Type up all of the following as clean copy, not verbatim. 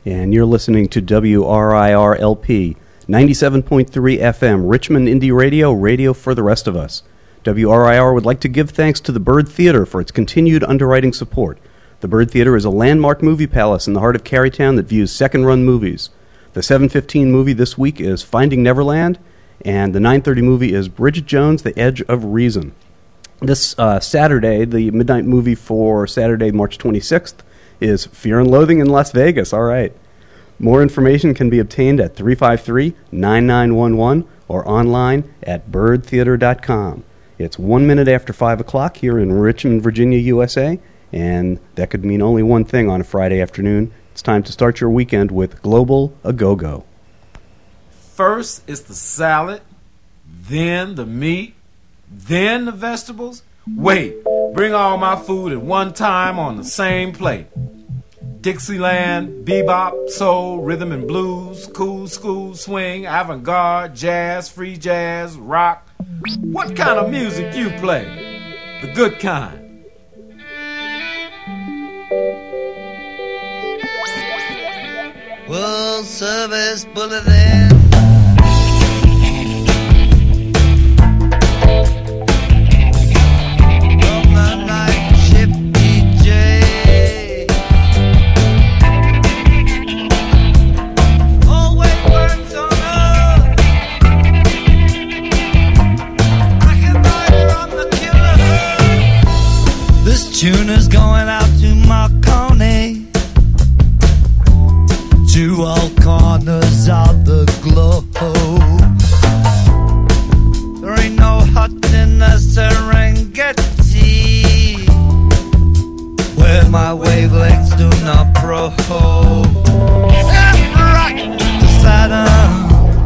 and you're listening to WRIR-LP, 97.3 FM, Richmond Indie Radio, radio for the rest of us. WRIR would like to give thanks to the Byrd Theater for its continued underwriting support. The Byrd Theater is a landmark movie palace in the heart of Carytown that views second-run movies. The 7:15 movie this week is Finding Neverland, and the 9:30 movie is Bridget Jones, The Edge of Reason. This Saturday, the midnight movie for Saturday, March 26th, is Fear and Loathing in Las Vegas. All right. More information can be obtained at 353-9911 or online at birdtheater.com. It's 1 minute after 5 o'clock here in Richmond, Virginia, USA, and that could mean only one thing on a Friday afternoon. It's time to start your weekend with Global A-Go-Go. First is the salad, then the meat, then the vegetables. Wait, bring all my food at one time on the same plate. Dixieland, bebop, soul, rhythm and blues, cool school, swing, avant-garde, jazz, free jazz, rock. What kind of music you play? The good kind. World Service Bulletin. Tune is going out to Marconi, to all corners of the globe. There ain't no hut in the Serengeti where my wavelengths do not probe. Right, Saturn.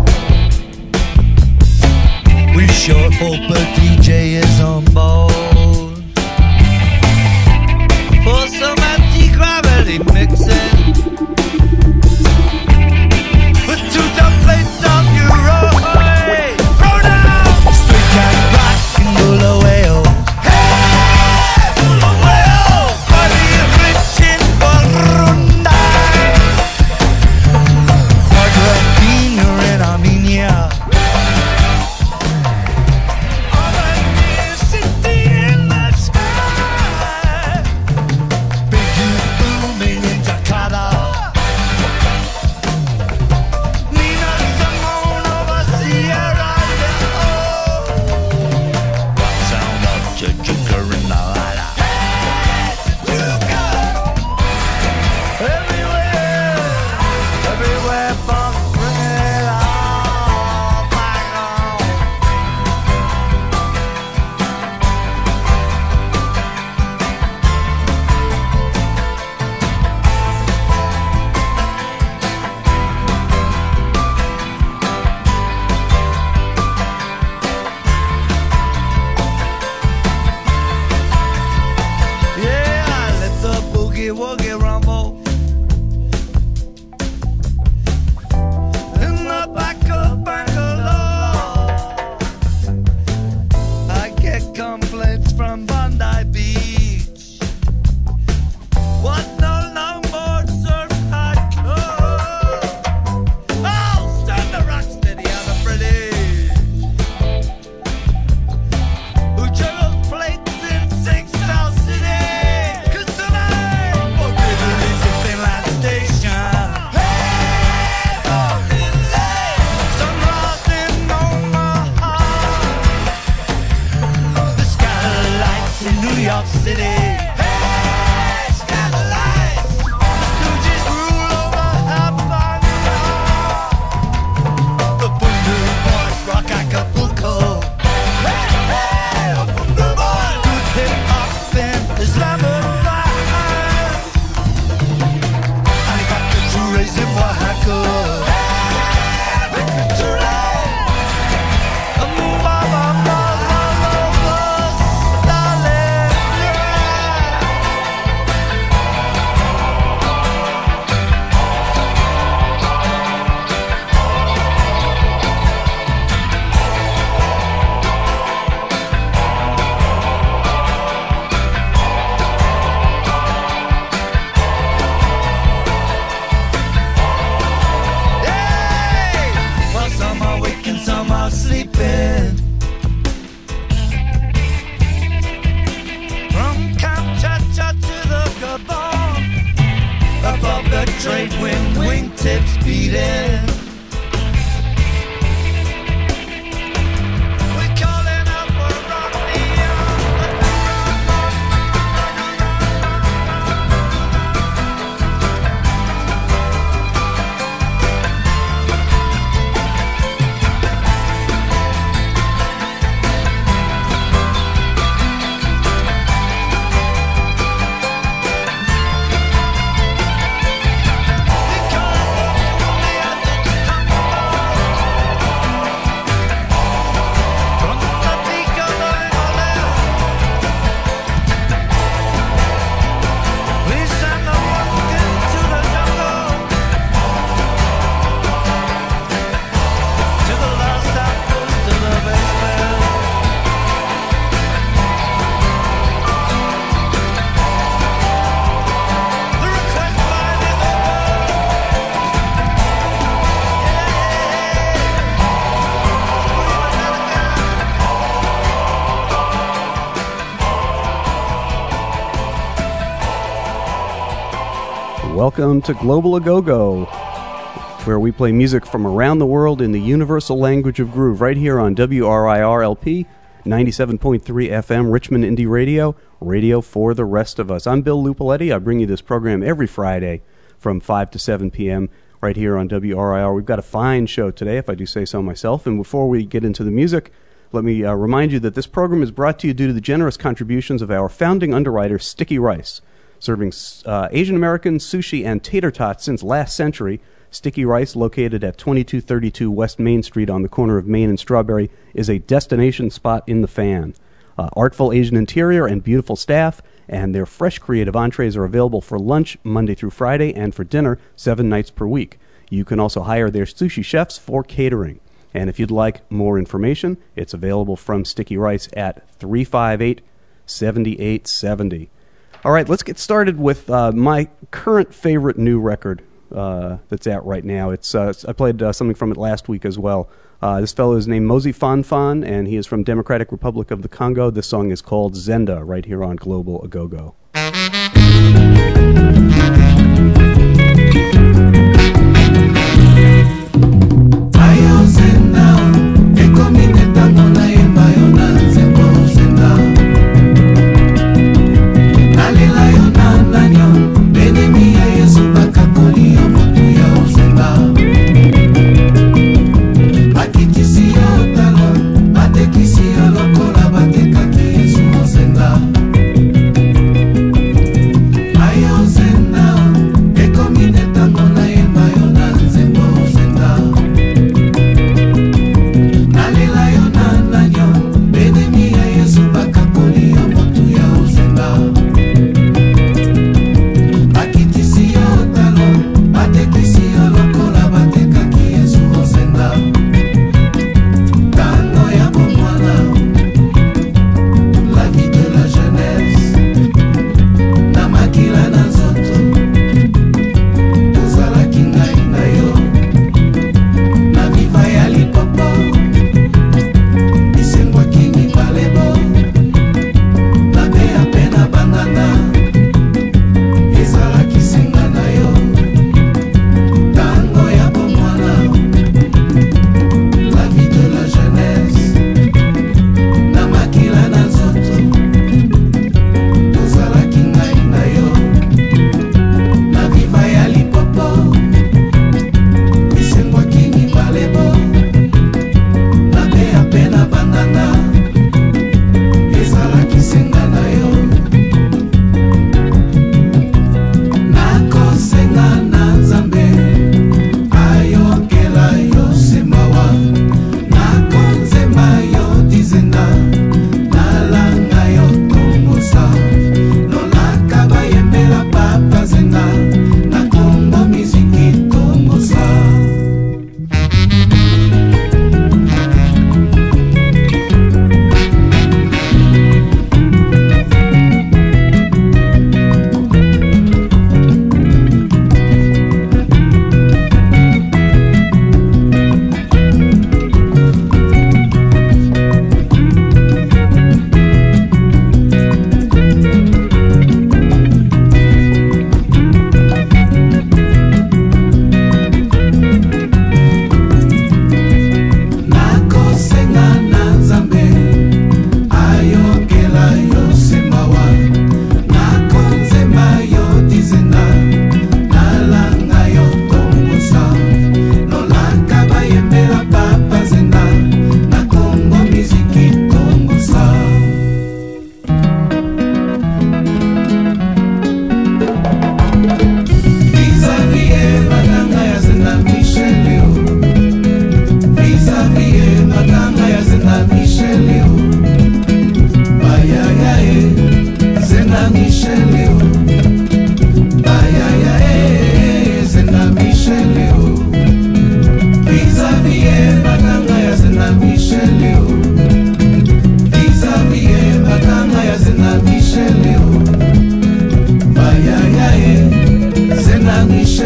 We sure hope a DJ is on board for some anti-gravity mixing. Put two dumb plates on your road. Throw down straight cat rock and Bulawayo. Hey, Bulawayo, body rich in Burundi, Argentina and Armenia. All I need is city. the trade wind, wingtips beating. We're calling out for Rodney Welcome to Global A-Go-Go, where we play music from around the world in the universal language of groove, right here on WRIR-LP, 97.3 FM, Richmond Indie Radio, radio for the rest of us. I'm Bill Lupoletti. I bring you this program every Friday from 5 to 7 p.m. right here on WRIR. We've got a fine show today, if I do say so myself. And before we get into the music, let me remind you that this program is brought to you due to the generous contributions of our founding underwriter, Sticky Rice. Serving Asian American sushi and tater tots since last century, Sticky Rice, located at 2232 West Main Street on the corner of Main and Strawberry, is a destination spot in the fan. Artful Asian interior and beautiful staff, and their fresh creative entrees are available for lunch Monday through Friday and for dinner 7 nights per week. You can also hire their sushi chefs for catering. And if you'd like more information, it's available from Sticky Rice at 358-7870. All right, let's get started with my current favorite new record that's out right now. It's I played something from it last week as well. This fellow is named Mozi Fanfan, and he is from Democratic Republic of the Congo. This song is called Zenda, right here on Global A-Go-Go. I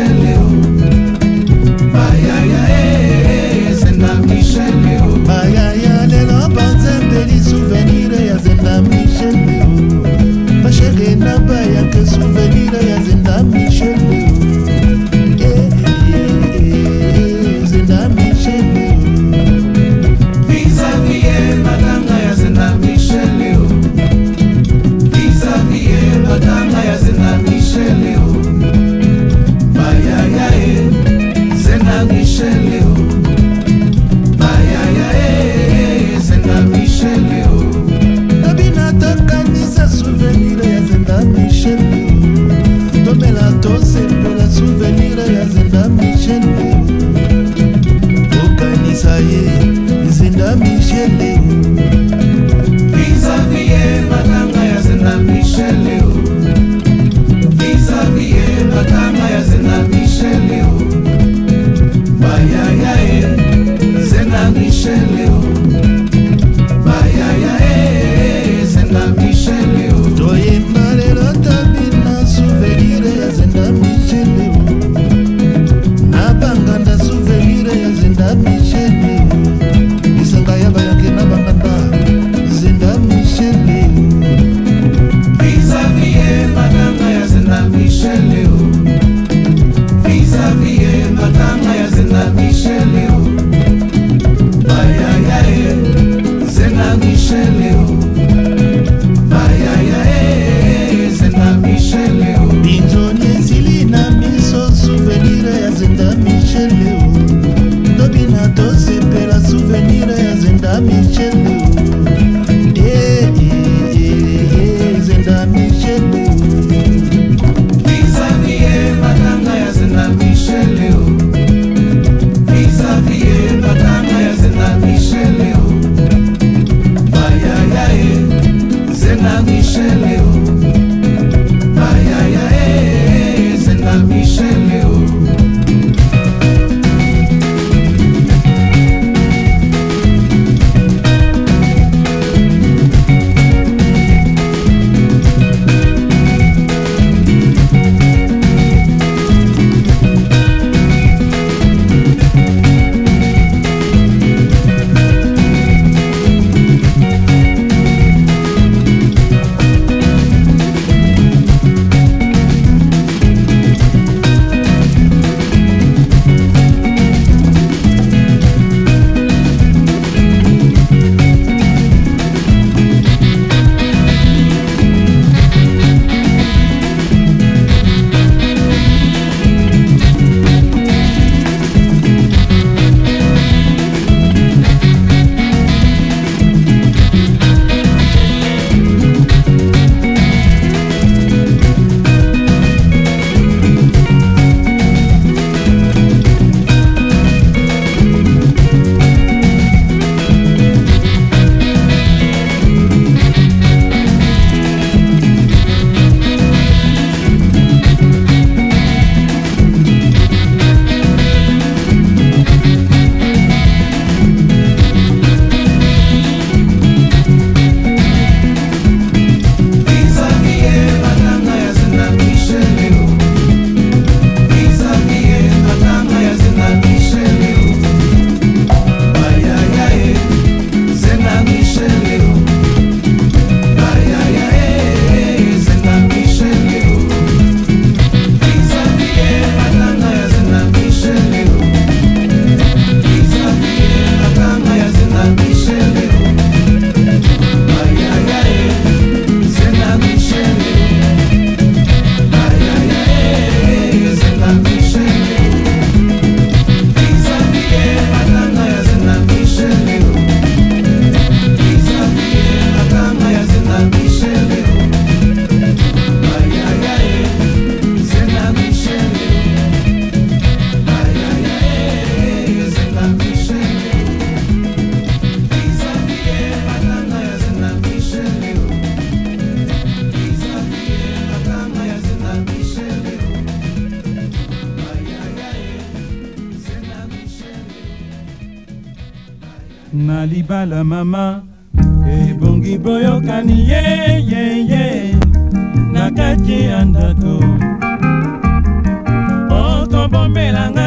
Nalibala mama ebongi boyokani ye ye ye nakati ya ndako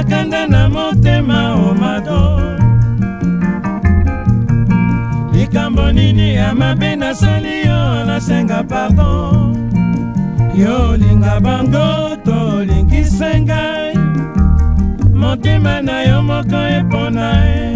nga kanda na motema omado. Likambo nini ya mabe nasali yo nasenga pardon. Yo linga bango to lingise ngai, motema na yo moko epona e.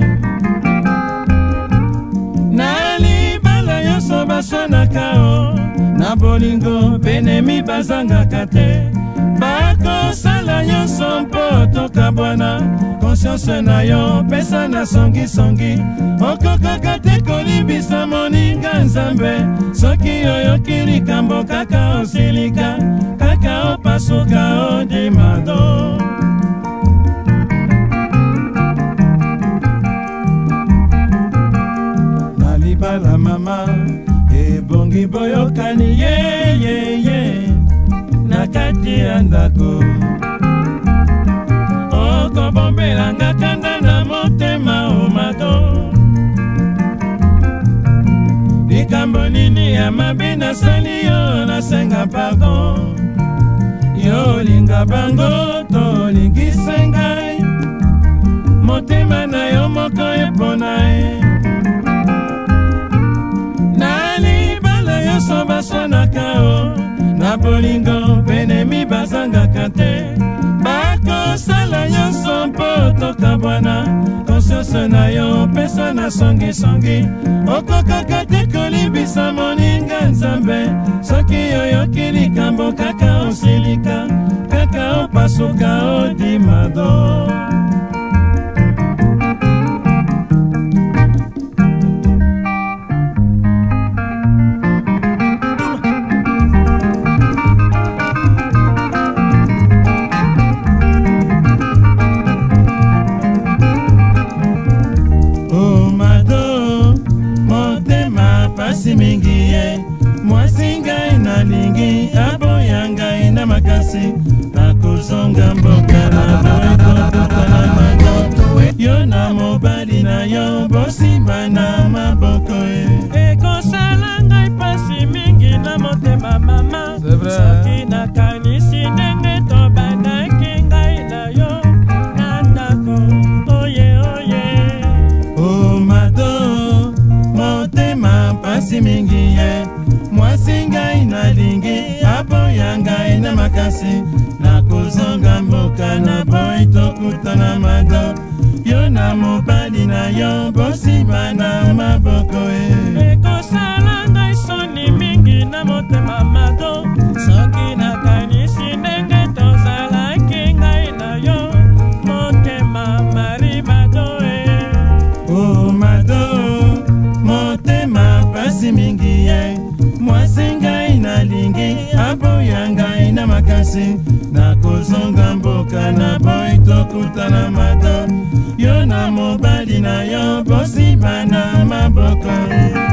Na libala yo so baswanaka o, na bolingo benemi bazangaka te. Bakosala nyonso mpo tokabwana, conscience na yo pesa na songi-songi. Okokaka te kolibisa moninga nzambe, soki oyoki likambo kaka osilika, kaka opasuka odimado. Na libala mama ebongi boyokani ye na kati ya ndako. Okobombelanga kanda na motema omado. Likambo nini ya mabe nasali yo nasenga pardon. Yo linga bango to lingise ngai, motema na yo moko epona e. Na libala yo so baswanaka o, na bolingo benemi bazangaka te. Bakosala nyonso mpo tokabwana, conscience na yo pesa na songi-songi. Okokaka te kolibisa moninga nzambe, soki oyoki likambo kaka osilika, kaka opasuka odimado. Mingi ye mwasi ngai nalingi aboya ngai na makasi, nakozonga mboka na boyekokota na mando. Yo na mobali na yo bosimba na maboko e. Ekosala ngai pasi mingi na motema mama, soki nakanisi ndenge tobandaki ngai na yo na ndako. Oye oye o mado, motema pasi mingi ye mwasi ngai nalingi aboya ngai na makasi, nakozonga mboka na boy tokutana mado. Yo na mobali na yo bosimba na maboko e. Ekosala ngai soni mingi na motema mado, soki nakanisi ndenge tozalaki ngai na yo motema mari mado e. O mado, motema pasi mingi ye mwasi ngai nalingi aboya ngai na makasi, nakozonga mboka na boy tokutana mado. Yo na mobali na yo bosimba na maboko e.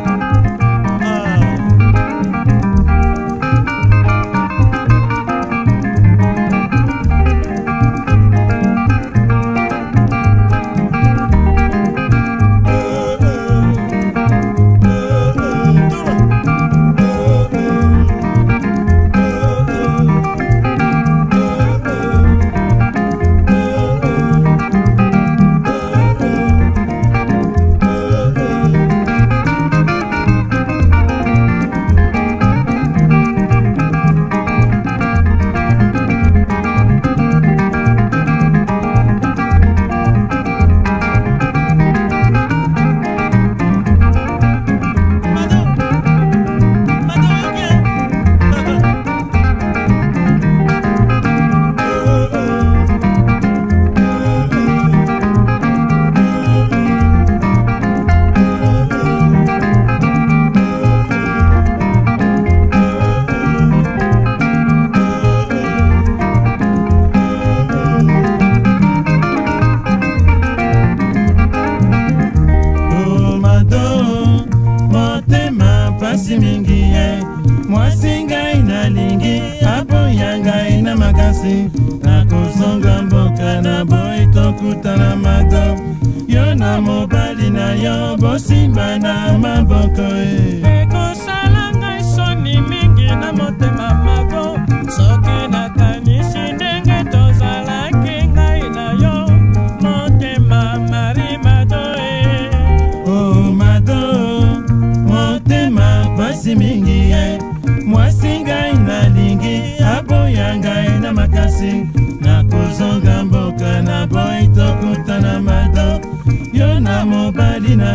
makasi nakozonga mboka na boy tokutana mato yo na mobali na yo bosimba na maboko ekosala ngai soni mingi na motema mako soki nakanisi ndenge tozalaki ngai na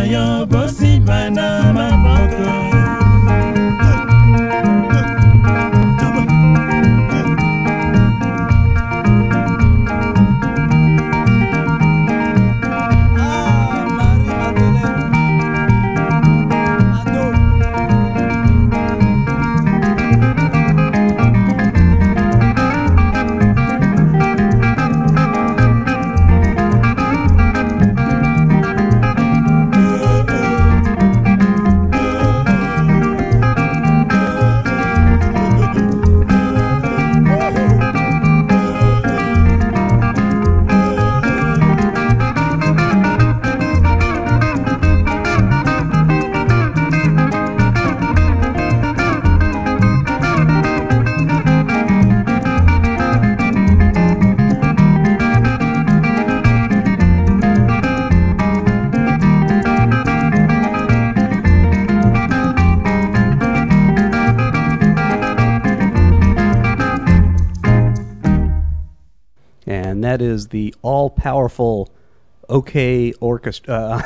yo bosimba na maboko. And that is the all-powerful OK Orchestra,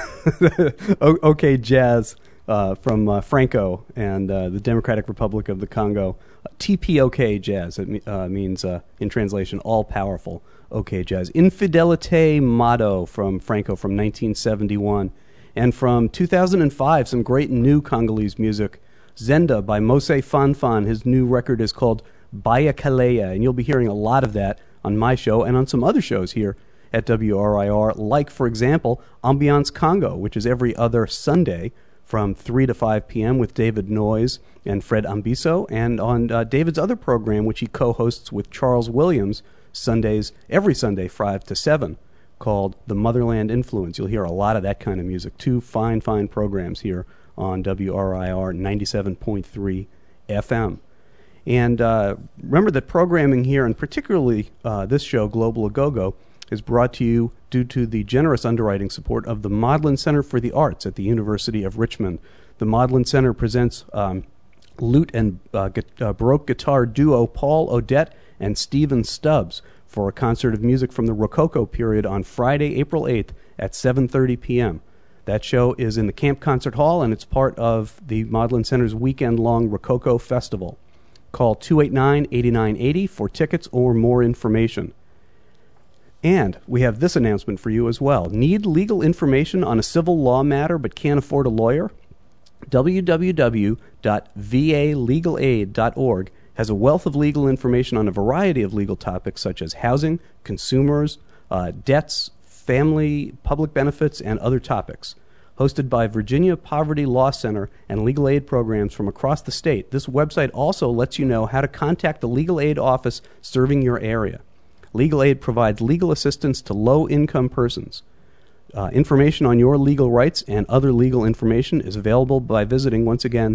OK Jazz from Franco and the Democratic Republic of the Congo. TPOK Jazz, it means, in translation, all-powerful OK Jazz. Infidelite Motto from Franco from 1971. And from 2005, some great new Congolese music. Zenda by Mose Fanfan. His new record is called Baya Kaleya, and you'll be hearing a lot of that on my show and on some other shows here at WRIR, like, for example, Ambiance Congo, which is every other Sunday from 3 to 5 p.m. with David Noyes and Fred Ambiso, and on David's other program, which he co-hosts with Charles Williams, Sundays, every Sunday, 5 to 7, called The Motherland Influence. You'll hear a lot of that kind of music. Two fine, fine programs here on WRIR 97.3 FM. And remember that programming here, and particularly this show, Global A Go-Go, is brought to you due to the generous underwriting support of the Modlin Center for the Arts at the University of Richmond. The Modlin Center presents lute and Baroque guitar duo Paul Odette and Stephen Stubbs for a concert of music from the Rococo period on Friday, April 8th at 7:30 p.m. That show is in the Camp Concert Hall, and it's part of the Modlin Center's weekend-long Rococo Festival. Call 289-8980 for tickets or more information. And we have this announcement for you as well. Need legal information on a civil law matter but can't afford a lawyer? www.valegalaid.org has a wealth of legal information on a variety of legal topics such as housing, consumers, debts, family, public benefits, and other topics. Hosted by Virginia Poverty Law Center and legal aid programs from across the state, this website also lets you know how to contact the legal aid office serving your area. Legal aid provides legal assistance to low-income persons. Information on your legal rights and other legal information is available by visiting, once again,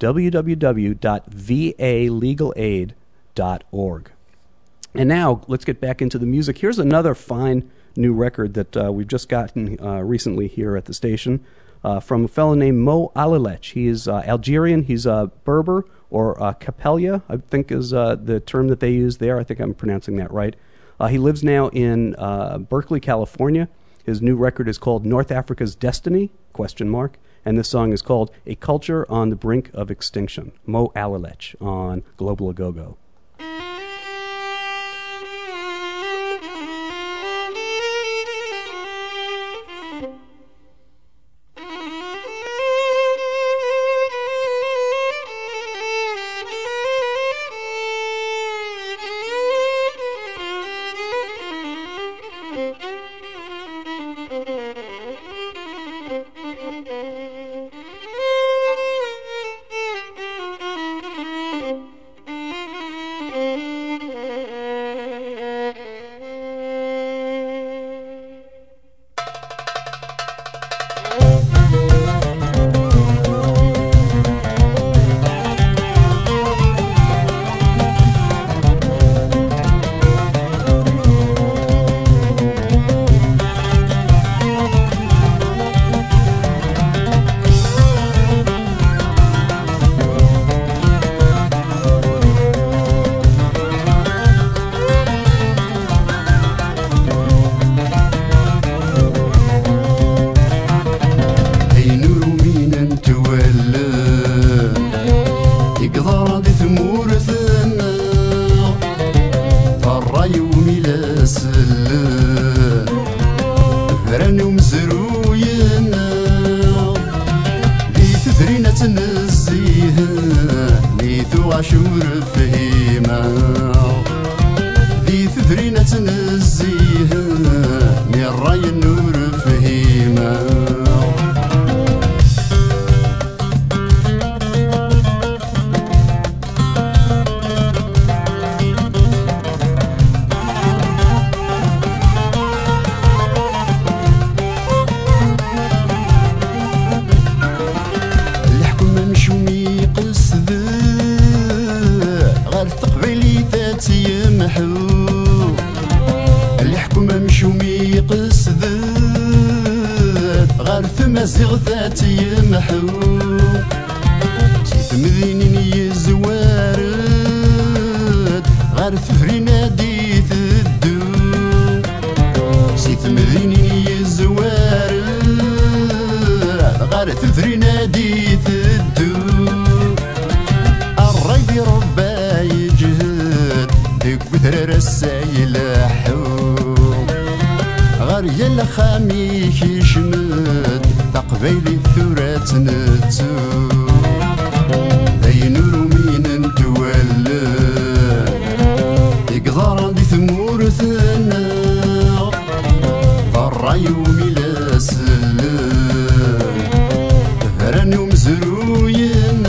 www.valegalaid.org. And now, let's get back into the music. Here's another fine new record that we've just gotten recently here at the station from a fellow named Mo Alilech. He's Algerian. He's Berber, or Capelia, I think is the term that they use there. I think I'm pronouncing that right. He lives now in Berkeley, California. His new record is called North Africa's Destiny, ? And this song is called A Culture on the Brink of Extinction. Mo Alilech on Global A Go-Go. افراني ومزروين لي تثرينا تنزيه نيثو عاشور فهيمة لي تثرينا تنزيه ني الراي النور فهيمة زغثات يمحو سيف مذينين يزوارد غار ثفرينا ديث الدو سيف مذينين يزوارد غار ثفرينا ديث الدو الري ربا يجهد ديك بثرر السايل حو غار يلا خاميك يشمد تقبيلي الثورات نتو ذي نور مين نتولى يقدر عندي ثمور ثنا ضرعي وميلا سلام فراني ومزروين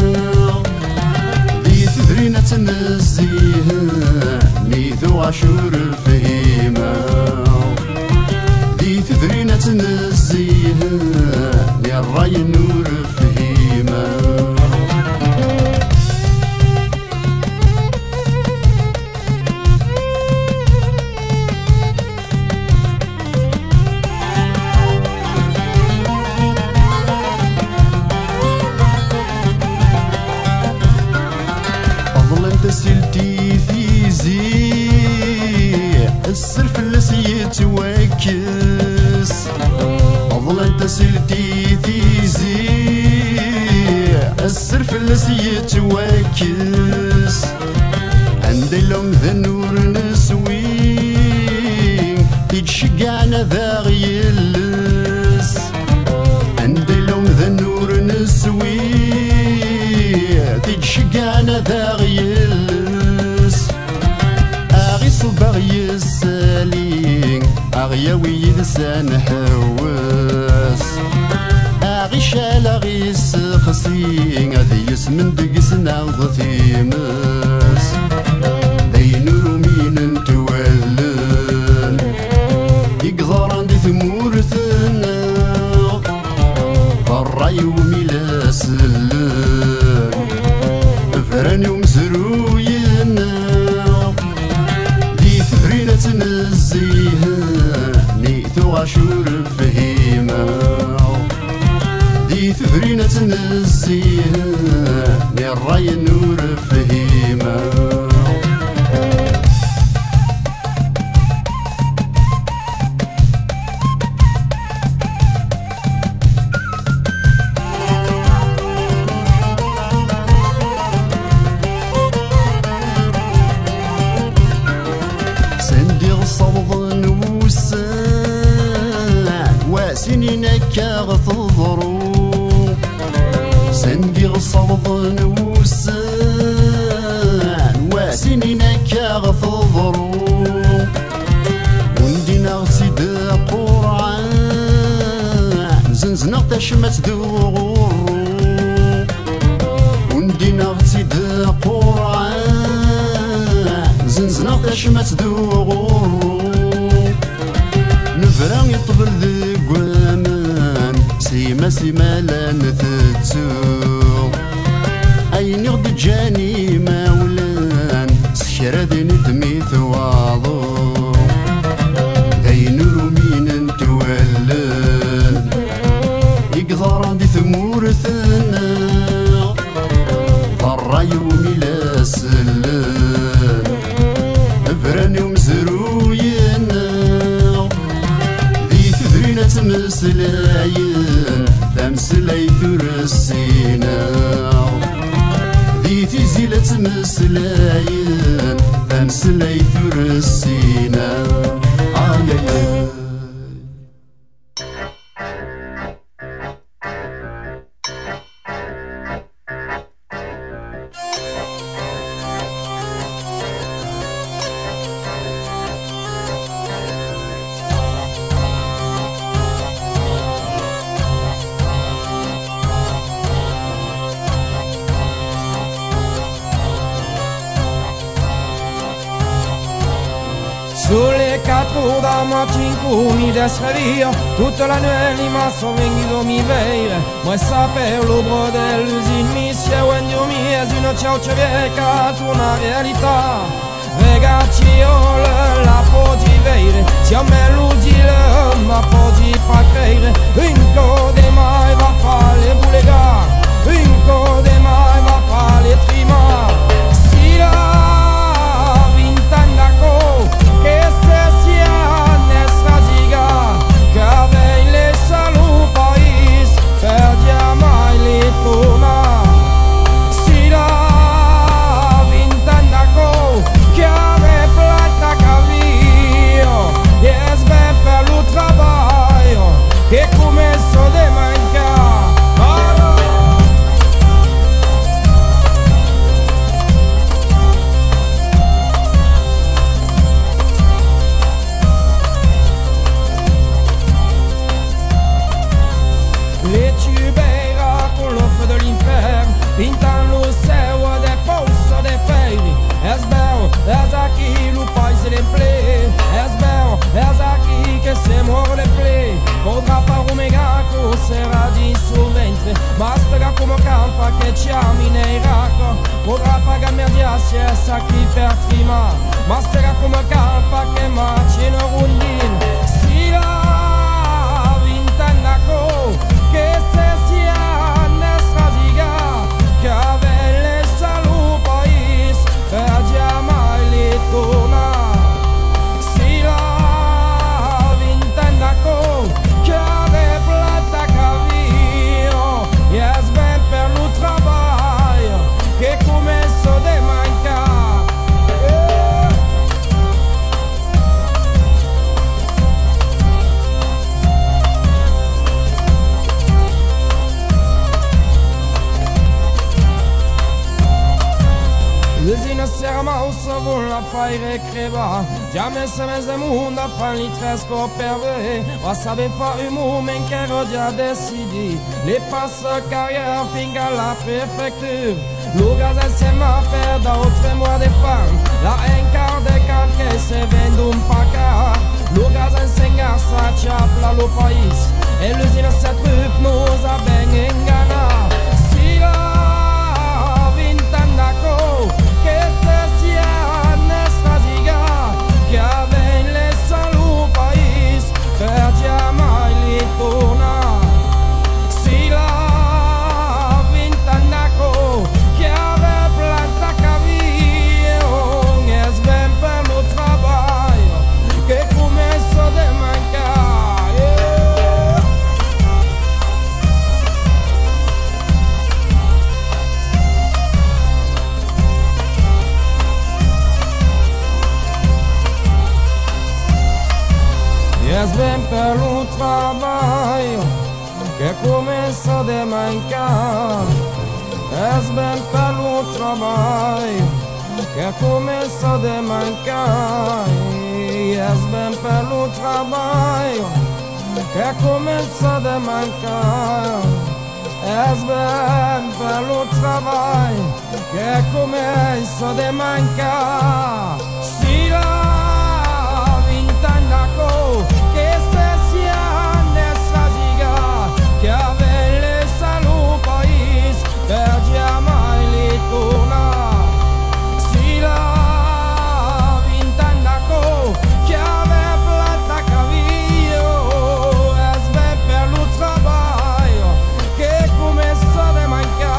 ذي تثرينا تنزيه نيثو عاشور الفهيمة ذي تثرينا تنزيه يا الراي النور فهيمة أظل انت سلتي في زي السرف اللي سيتوكس أظل انت سلتي في زي السرف اللي سيتوكس عندي لهم ذا النور نسوين تتشقعنا ذا غيلس عندي لهم ذا النور نسوين تتشقعنا ذا غيلس أغي صباغ يسالين أغياوي لسان حواس أغي شال أغي سخسين أذي يسمن دقسنا ضثيمس ذي نور مين نتولن يقدر عندي ثمور ثنا الراي وميلا سلم فراني ومزروين ذي ثفرينة تنزيه نيثو عاشور فهيمة ذي ثفرينة تنزيه ني الراي النور فهيمة كاغث الظروف سندي صوض نوسان واسنين كاغث الظروف وندينا غسيد قرعان زنزنا تشمت ذو وندينا غسيد قرعان زنزنا تشمت ذو نفرا يطبل ذي قوامان سيما سيما لا نثتو أين يغضي جاني مولان سكرا ذي ندميث واضو أين رومين نتولد يقدر عندي ثمور ثنا ضرع يومي لا سلم فراني ومزروين تمسلاين تمسلاي ثرسينا ذي تزيلة تمسلاين تمسلاي ثرسينا da mattina mi desrevia, tutta la nuit ma sono venuto mi veire, ma saper l'obro dell'usine mi si è quando mi è una ciaucia vecchia, una realtà. Ragazzi io la poggi vedere, siamo l'udile ma poggi fa credere, un code mai va a fare le bulega, un code mai va a fare le trima, si la vintandaco, che se sia nestra ziga, che avei le salu país, per mai le torna, si la vintandaco, che ave plata cavio, e sbè per lo trabalho, che começo de mancar. Le tubeira con lo feu de l'inferno, pintan lo céu de polso de feiri, és bel, és aqui lo país de play, és bel, és aqui que se muore le play, potrà fare un megaco, sarà di sul ventre, basta come campa che ci ami nei racco, potrà pagare merdiassi e sa chi per trima, basta come campa che macino rundin, si la vintandaco, che se sia nestra ziga, che avele salu país, per mai li torna, si la vintandaco, che ave plata cavio, e es ben per lo trabalho, che começo de mancar. L'usine sermausa vuol la fare creva, già messa mezza mondo a fare li tresco per voi, ma sape fare un moment che ero già decidi, le passe carrière fin alla préfecture, lugar insieme a faire d'autres mois de femme, la encar de can che se vende un paca, lugar insegna sa ciapla lo país, e l'usine se truffe nos a ben ingana, si la vintandaco, che se sia nestra ziga, che avei le salu país, per mai li torna, si la vintandaco, che ave planta cavio, es ben per lo trabalho, che começo de mancar, yeah. Es ben per lo trabalho, che começo de mancar, es ben per lo trabalho, che começo de mancar, es ben per lo trabalho, che começo de mancar, es ben per lo trabalho, che começo de mancar, si la vintandaco, che se sia nestra ziga, che avele salu país, per mai li torna, si la vintandaco, che ave plata cavio, es ben per lo trabalho, che começo de mancar.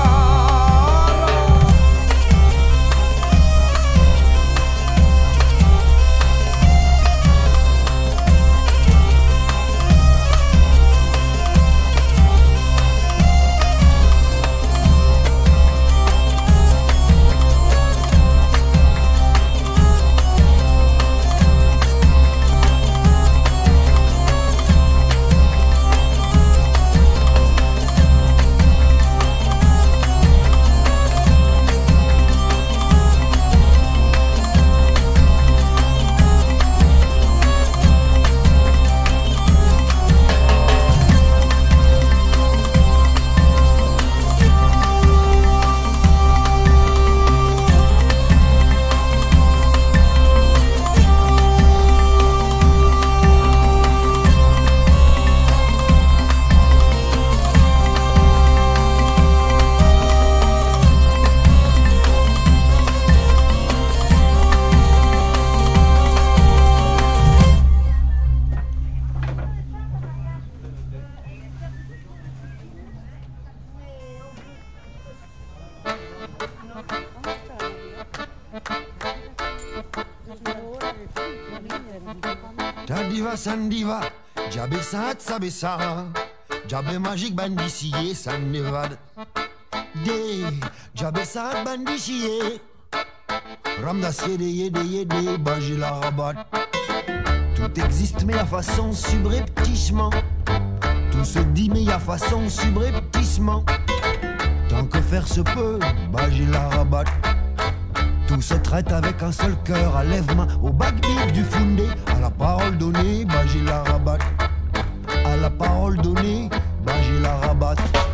Sandiva, Jabé Sahat Sabessa, Jabé Magique Bandissier, San Nevada. Des Jabé Sahat Bandissier, Ramdassier, Yede, Bajila Rabat. Tout existe, mais à façon subrepticement. Tout se dit, mais à façon subrepticement. Tant que faire se peut, Bajila Rabat. Tout se traite avec un seul cœur, à lève-main au backbeat du Foundé. À la parole donnée, Bajila Rabat. À la parole donnée, Bajila Rabat.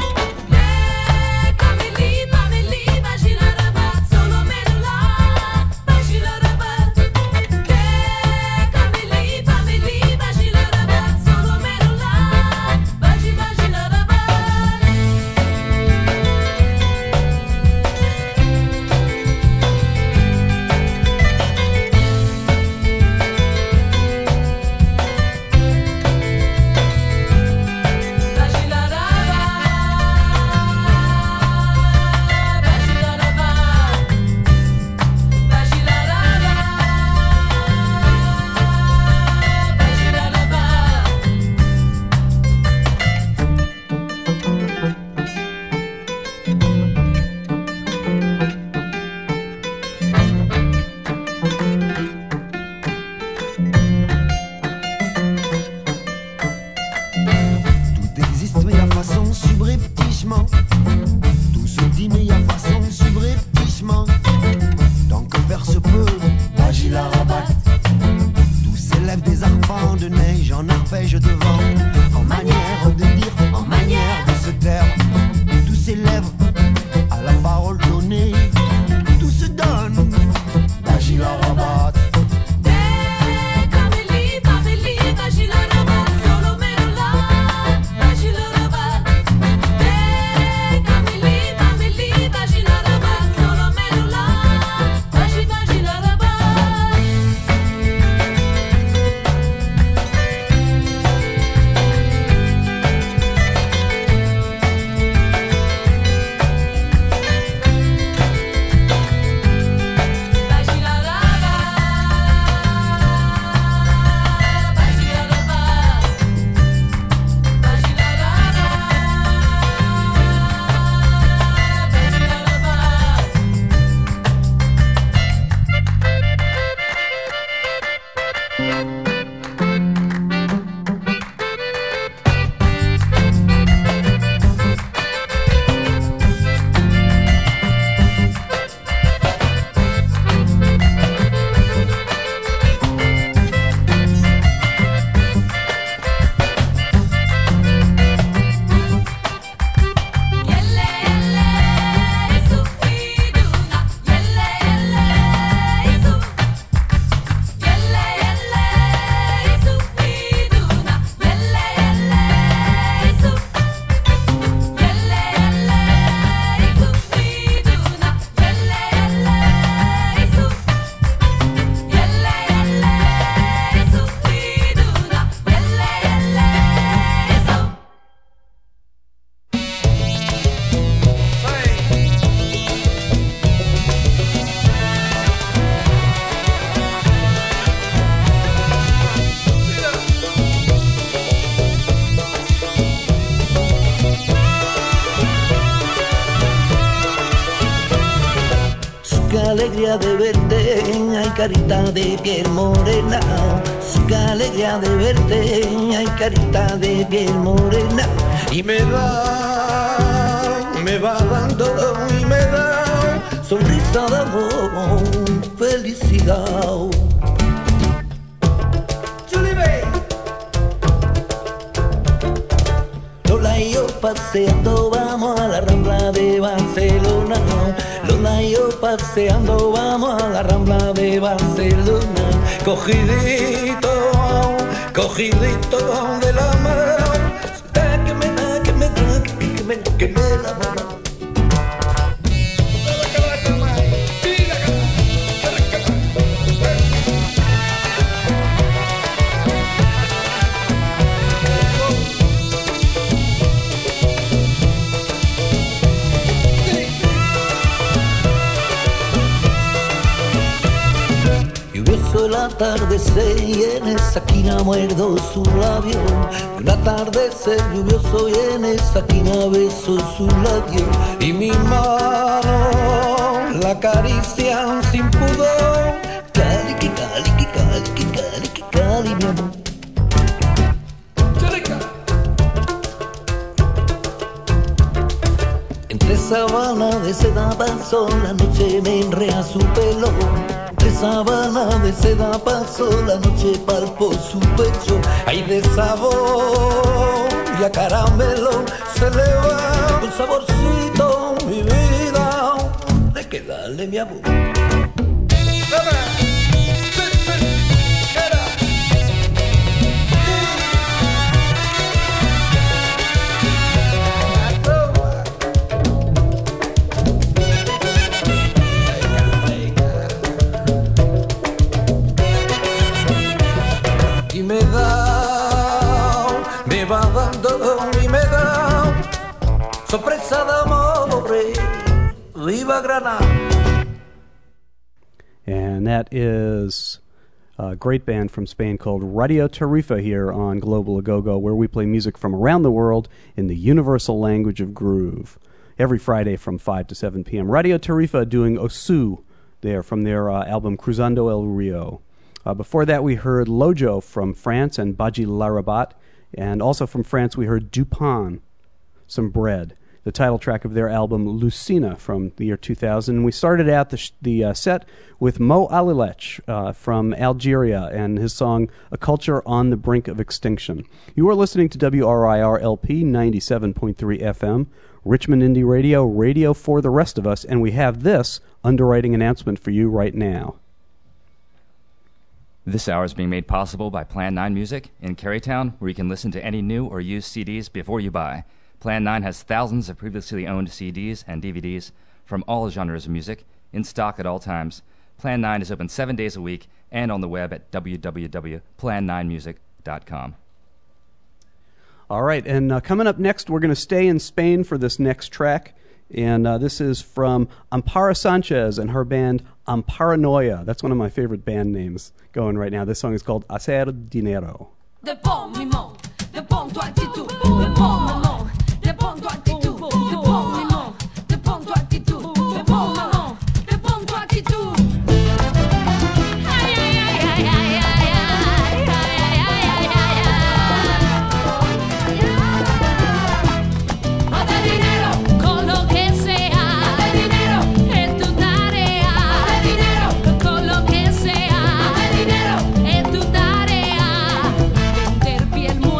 Alegría de verte, ay carita de piel morena. Qué alegría de verte, ay carita de piel morena. Y me va dando y me da sonrisa de amor, felicidad. Lola y yo paseando, vamos a la Rambla de Barcelona. Lola y yo paseando, vamos a la Rambla de Barcelona. Cogidito, cogidito de la mano, que me la mano. atardecer y en esa esquina muerdo su labio. Un atardecer lluvioso y en esa esquina beso su labio. Y mi mano la acarician sin pudor. Cali, que cali, que cali, que cali, que cali, mi amor. Entre sabana de seda pasó la noche, me enrea su pelo. Entre sabana de seda pasó la noche, palpó su pecho. Hay de sabor y a caramelo se le va un saborcito, mi vida, de que darle mi amor. Me va dando y me da sorpresa de amor, viva Granada. And that is a great band from Spain called Radio Tarifa here on Global Agogo, where we play music from around the world in the universal language of groove. Every Friday from 5 to 7 p.m. Radio Tarifa doing Osu there from their album Cruzando el Rio. Before that, we heard Lojo from France and Baji Larabat. And also from France, we heard Dupin, Some Bread, the title track of their album Lucina from the year 2000. And we started out the set with Mo Alilech from Algeria and his song A Culture on the Brink of Extinction. You are listening to WRIR LP 97.3 FM, Richmond Indie Radio, radio for the rest of us, and we have this underwriting announcement for you right now. This hour is being made possible by Plan 9 Music in Carytown, where you can listen to any new or used CDs before you buy. Plan 9 has thousands of previously owned CDs and DVDs from all genres of music in stock at all times. Plan 9 is open 7 days a week and on the web at www.plan9music.com. All right, and coming up next, we're going to stay in Spain for this next track. And this is from Amparo Sanchez and her band Amparanoia. That's one of my favorite band names going right now. This song is called Hacer Dinero. De bon mimon, de bon toi titou, de bon maman, de bon toi titou, de bon mimon, de bon toi titou, de bon maman, de bon toi titou. Ay ay ay ay ay ay ay ay ay ay dinero con lo que sea, dinero es tu tarea, dinero con lo que sea, dinero es tu tarea. Vender piel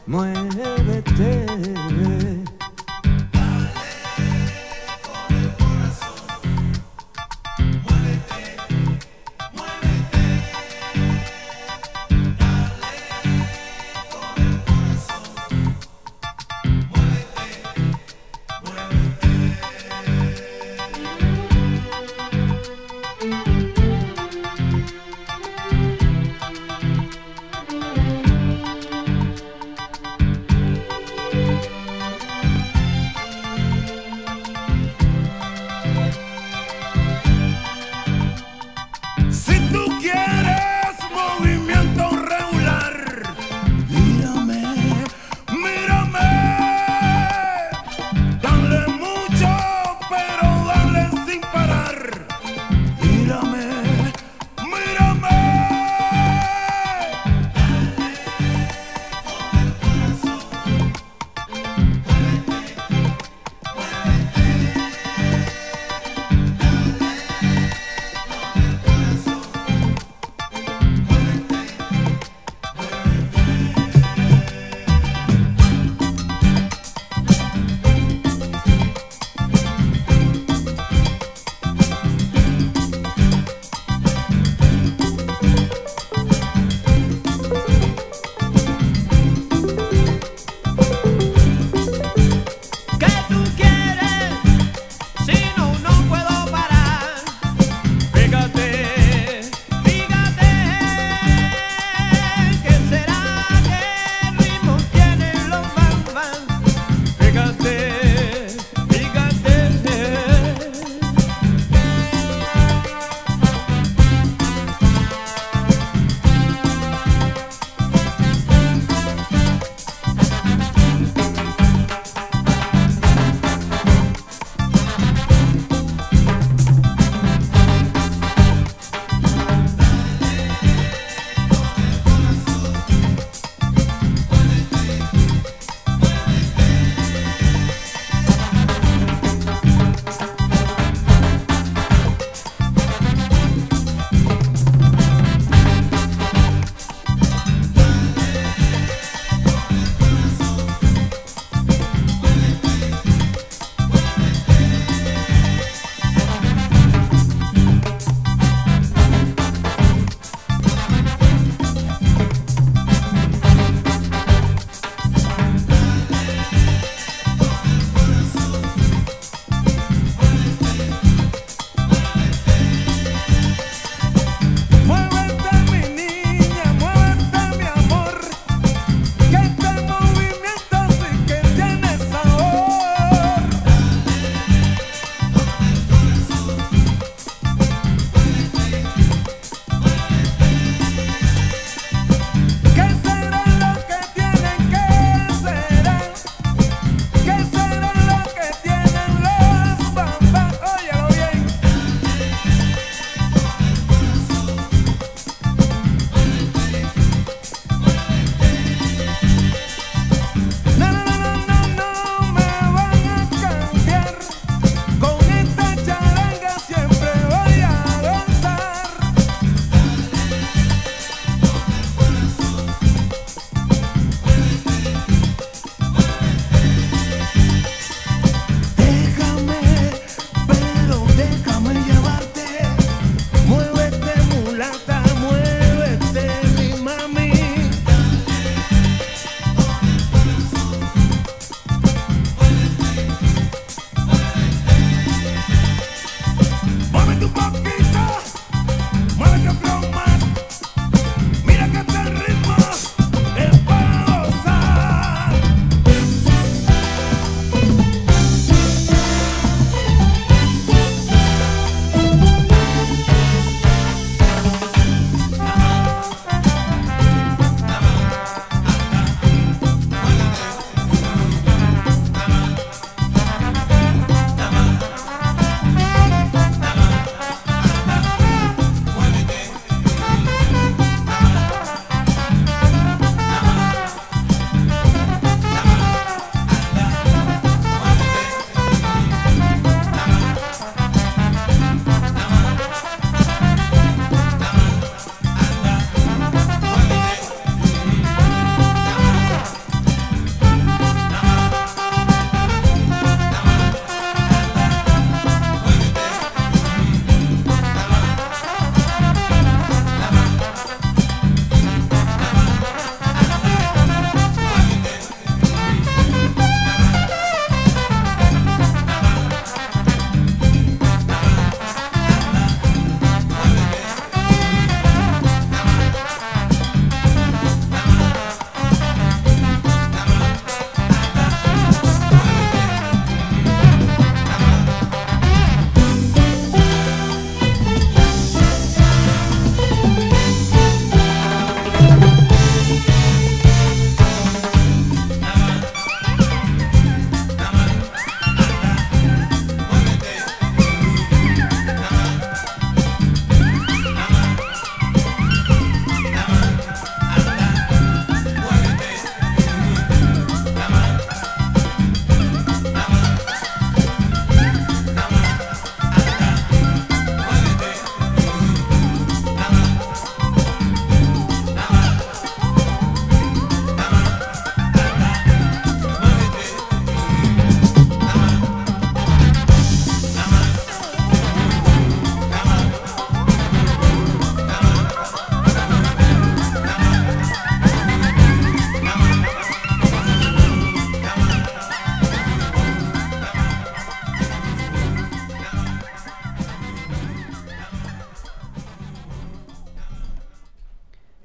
muévete.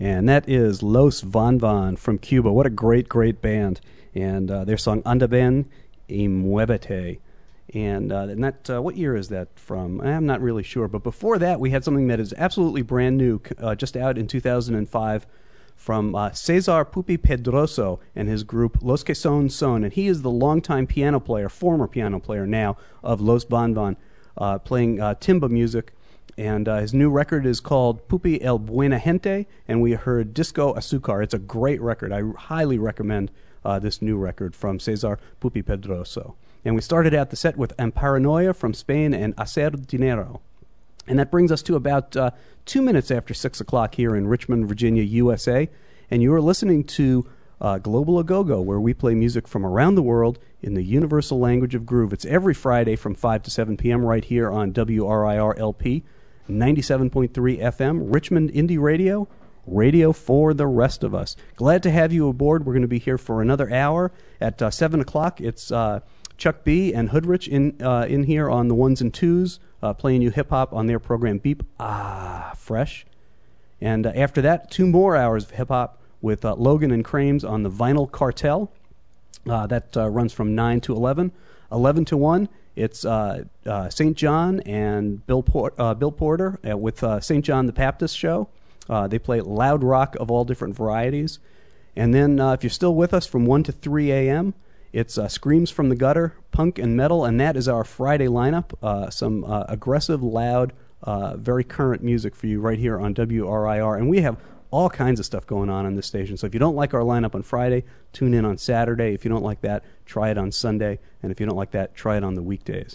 And that is Los Van Van from Cuba. What a great, great band. And their song Anda Ben y Muévete. And that, what year is that from? I'm not really sure. But before that, we had something that is absolutely brand new, just out in 2005, from Cesar Pupi Pedroso and his group Los Que Son Son. And he is the longtime piano player, former piano player now, of Los Van Van, playing timba music. And his new record is called Pupi El Buena Gente, and we heard Disco Azucar. It's a great record. I highly recommend this new record from Cesar Pupi Pedroso. And we started out the set with Amparanoia from Spain and Hacer Dinero. And that brings us to about 2 minutes after 6 o'clock here in Richmond, Virginia, USA. And you are listening to Global A-Go-Go, where we play music from around the world in the universal language of groove. It's every Friday from 5 to 7 p.m. right here on WRIR-LP, 97.3 FM, Richmond Indie Radio, radio for the rest of us. Glad to have you aboard. We're going to be here for another hour. At 7 o'clock, it's Chuck B. and Hoodrich in here on the ones and twos, playing you hip-hop on their program Beep Fresh. And after that, 2 more hours of hip-hop with Logan and Crames on the Vinyl Cartel. That runs from 9 to 11. 11 to 1, it's St. John and Bill Porter with St. John the Baptist Show. They play loud rock of all different varieties. And then if you're still with us from 1 to 3 a.m., it's Screams from the Gutter, Punk and Metal, and that is our Friday lineup. Some aggressive, loud, very current music for you right here on WRIR. And we have all kinds of stuff going on this station. So if you don't like our lineup on Friday, tune in on Saturday. If you don't like that, try it on Sunday. And if you don't like that, try it on the weekdays.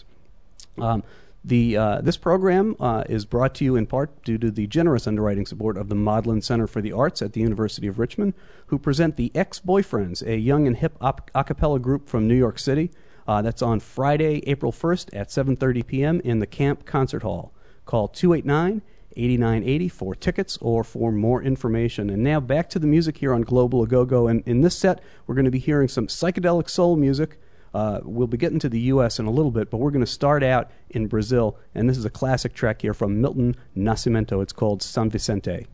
This program is brought to you in part due to the generous underwriting support of the Modlin Center for the Arts at the University of Richmond, who present the Ex-Boyfriends, a young and hip a cappella group from New York City. That's on Friday, April 1st at 7:30 p.m. in the Camp Concert Hall. Call 289-8980 for tickets or for more information. And now back to the music here on Global A-Go-Go. And in this set, we're going to be hearing some psychedelic soul music. We'll be getting to the U.S. in a little bit, but we're going to start out in Brazil. And this is a classic track here from Milton Nascimento. It's called San Vicente.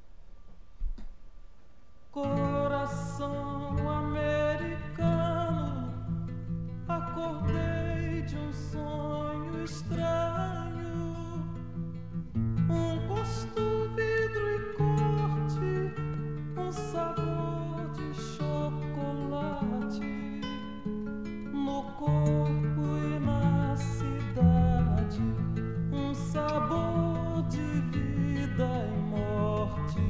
Coração americano, acordei de sonho estranho, gosto, vidro e corte, sabor de chocolate, no corpo e na cidade, sabor de vida e morte.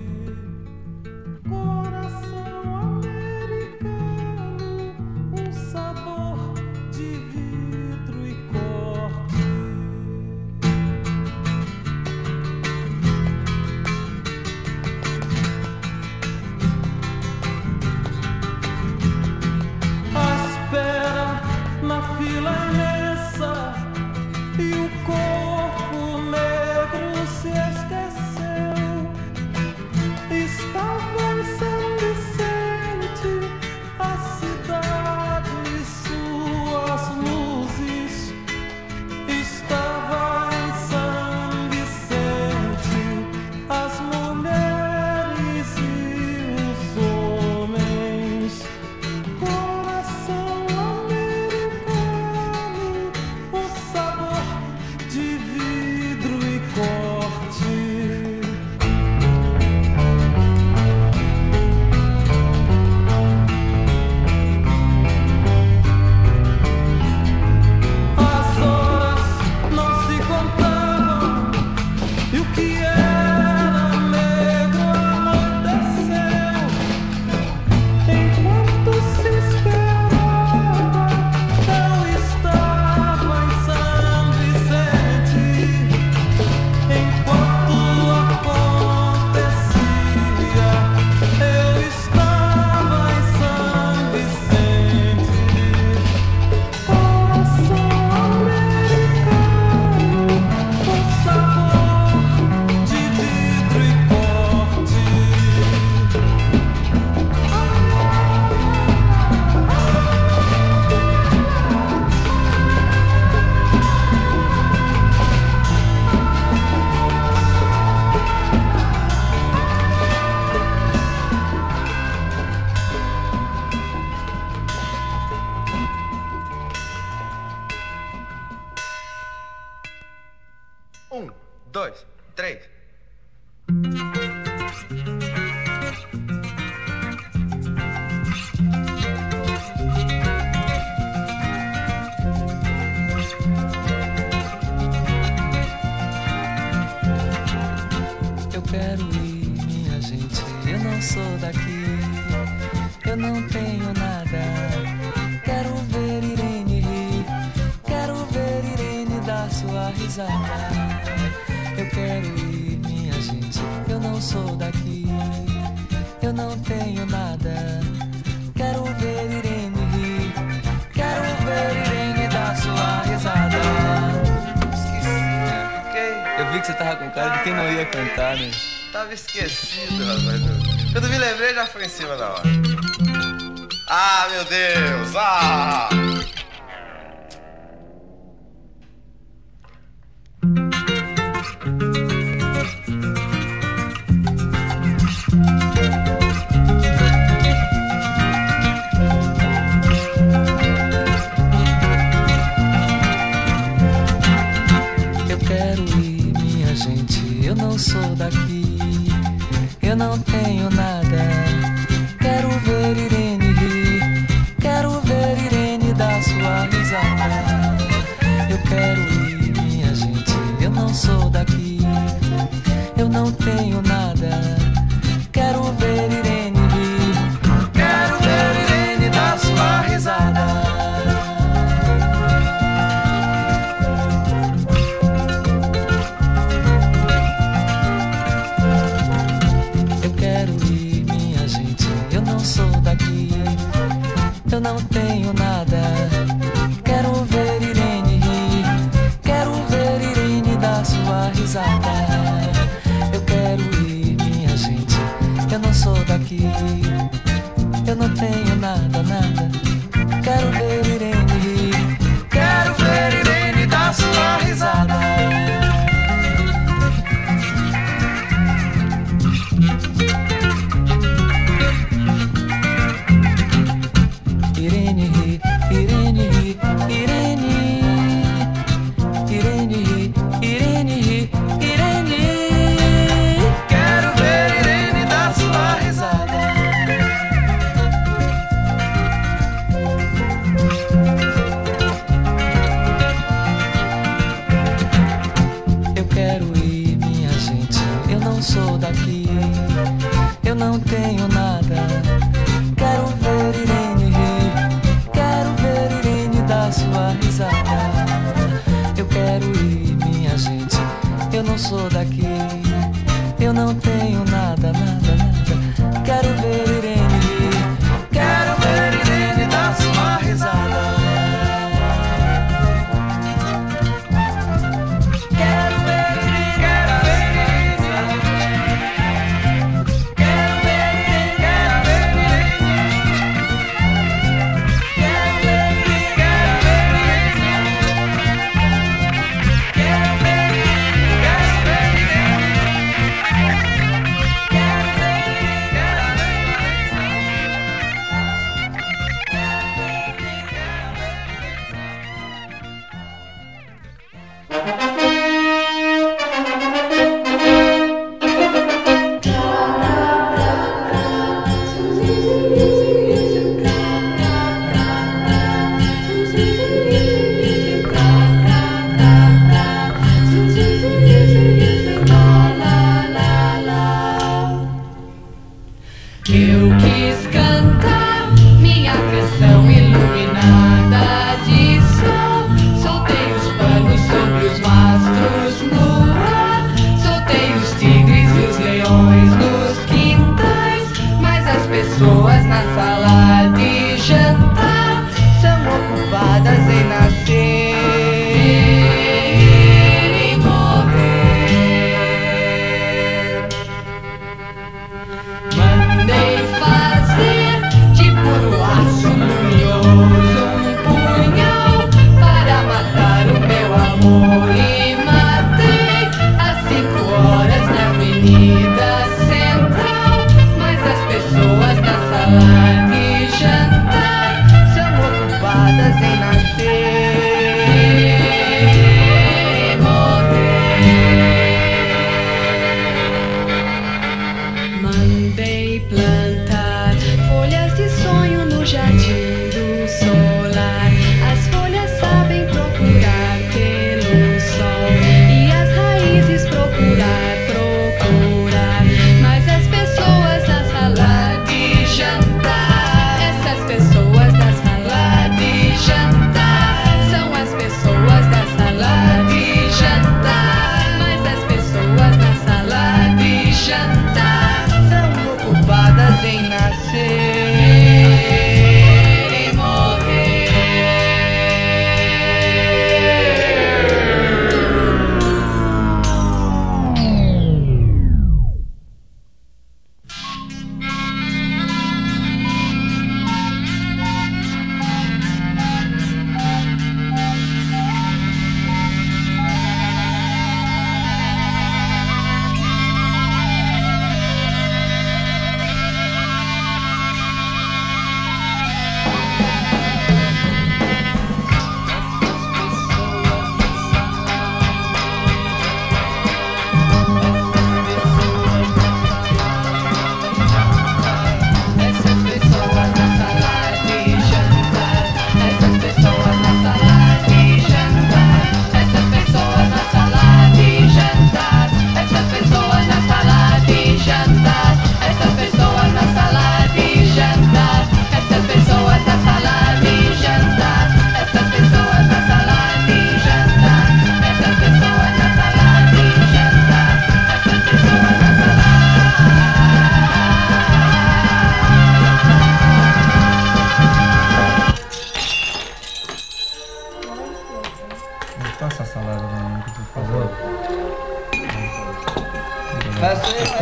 minha gente, eu não sou daqui, eu não tenho nada. Quero ver Irene rir, quero ver Irene dar sua risada. Eu quero ir, minha gente, eu não sou daqui, eu não tenho nada. Quero ver Irene rir, quero ver Irene dar sua risada. Esqueci, né? Eu vi que você tava com cara de quem não ia cantar, né? Tava esquecido, rapaz. Quando me lembrei, já foi em cima da hora. Ah, meu Deus! Ah! Eu quero ir, minha gente, eu não sou daqui, eu não tenho nada. Quero ver Irene rir, quero ver Irene dar sua risada. Eu quero ir, minha gente, eu não sou daqui, eu não tenho nada. Quero ver Irene rir, quero ver Irene dar sua risada. Eu não tenho nada. Quero ver Irene rir, quero ver Irene dar sua risada. Eu quero ir, minha gente, eu não sou daqui, eu não tenho nada, nada. Quero ver Irene rir, quero ver Irene dar sua risada. Irene ri, Irene ri, Irene, Irene ri, Irene ri, Irene. Quero ver Irene dar sua risada. Eu quero ir, minha gente, eu não sou daqui, eu não tenho nada. Quero ver Irene rir, quero ver Irene dar sua risada. Eu quero ir, minha gente, eu não sou daqui, eu não tenho nada, nada, nada. Quero ver Irene rir, quero ver Irene dar sua risada. Quero ver Irene, quero ver Irene, quero ver Irene, quero ver Eu quis cantar minha canção iluminada de sol. Soltei os panos sobre os mastros no ar. Soltei os tigres e os leões nos quintais. Mas as pessoas na sala de jantar são ocupadas em nascer e morrer. Mandei fazer de puro aço luminoso um punhal para matar o meu amor e matei às 5 horas na Avenida Central. Mas as pessoas na sala de jantar são ocupadas em nascer e morrer. Mandei plantar folhas de sonho no jardim do solar. As folhas sabem procurar pelo sol e as raízes procurar. Mas as pessoas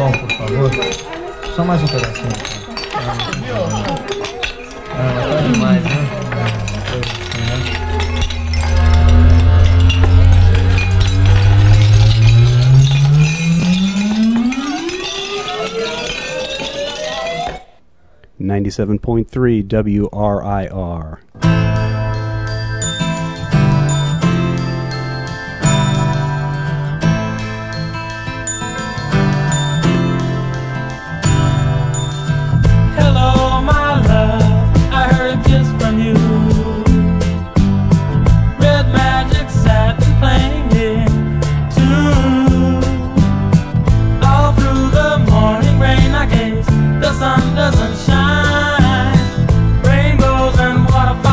som, por favor. Só mais um pedacinho. Mas tá demais, né? Né? 97.3 WRIR. Hello, my love, I heard a kiss from you. Red magic satin playing in tune. All through the morning rain I gaze, the sun doesn't shine. Rainbows and waterfalls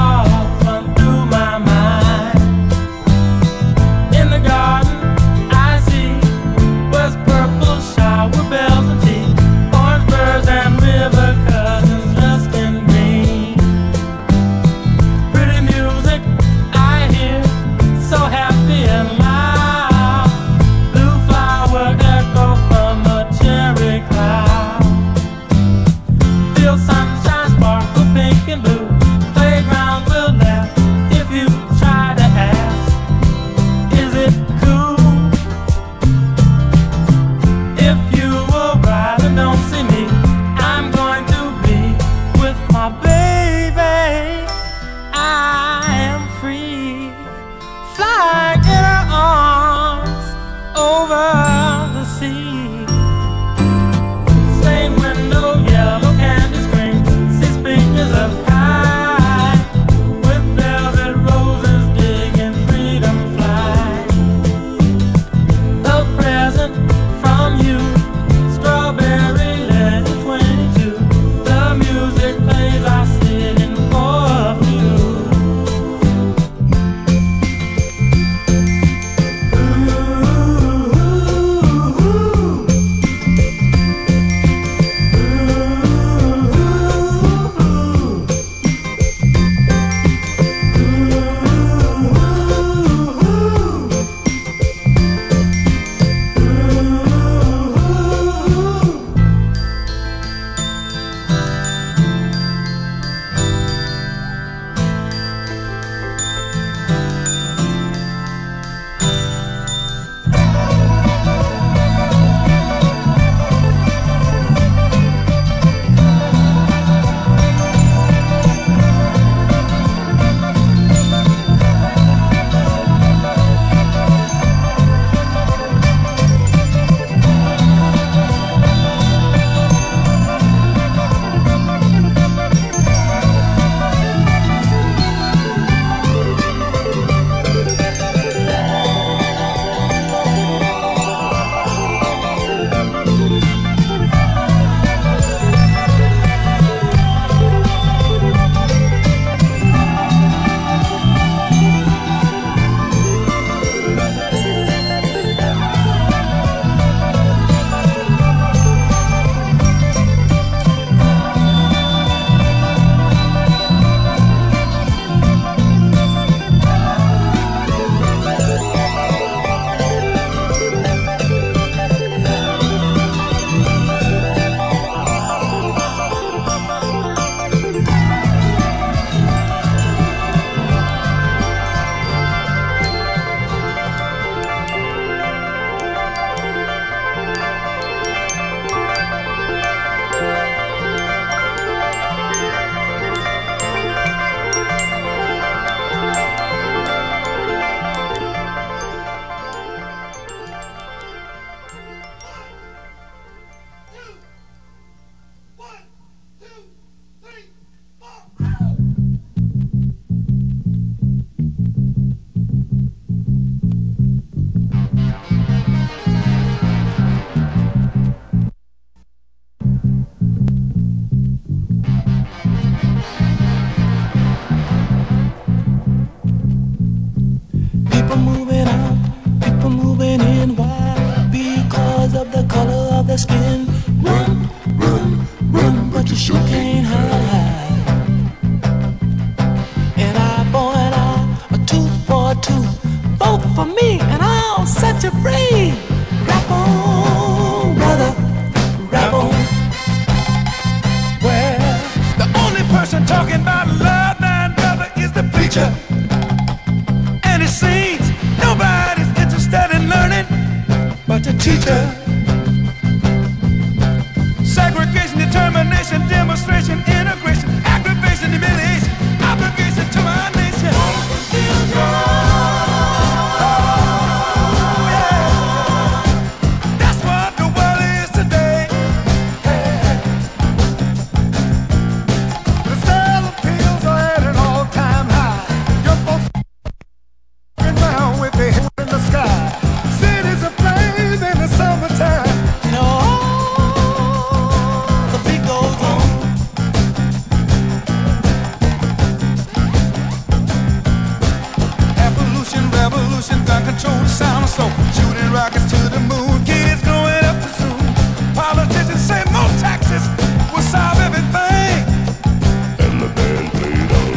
And my love line brother is the preacher. And it seems nobody's interested in learning but the teacher. Segregation, determination, demonstration, integration, aggravation, humiliation, obligation to my nation. That's what the world is today. The sale of pills are at an all-time high. Young folks walking around with their head in the sky. Cities aflame in the summertime. The beat goes on. Evolution, revolution, gun control, the sound of soul. Shooting rockets to the moon, kids growing up too soon. Politicians say more taxes will solve everything. And the band played on.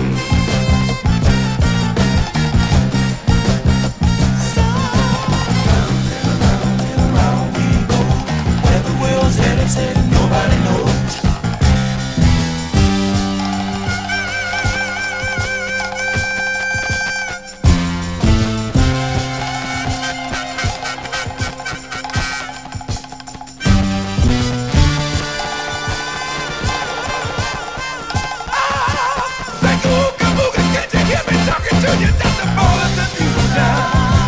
Said nobody knows. Can't you hear me talking to you? That's the ball of the news now.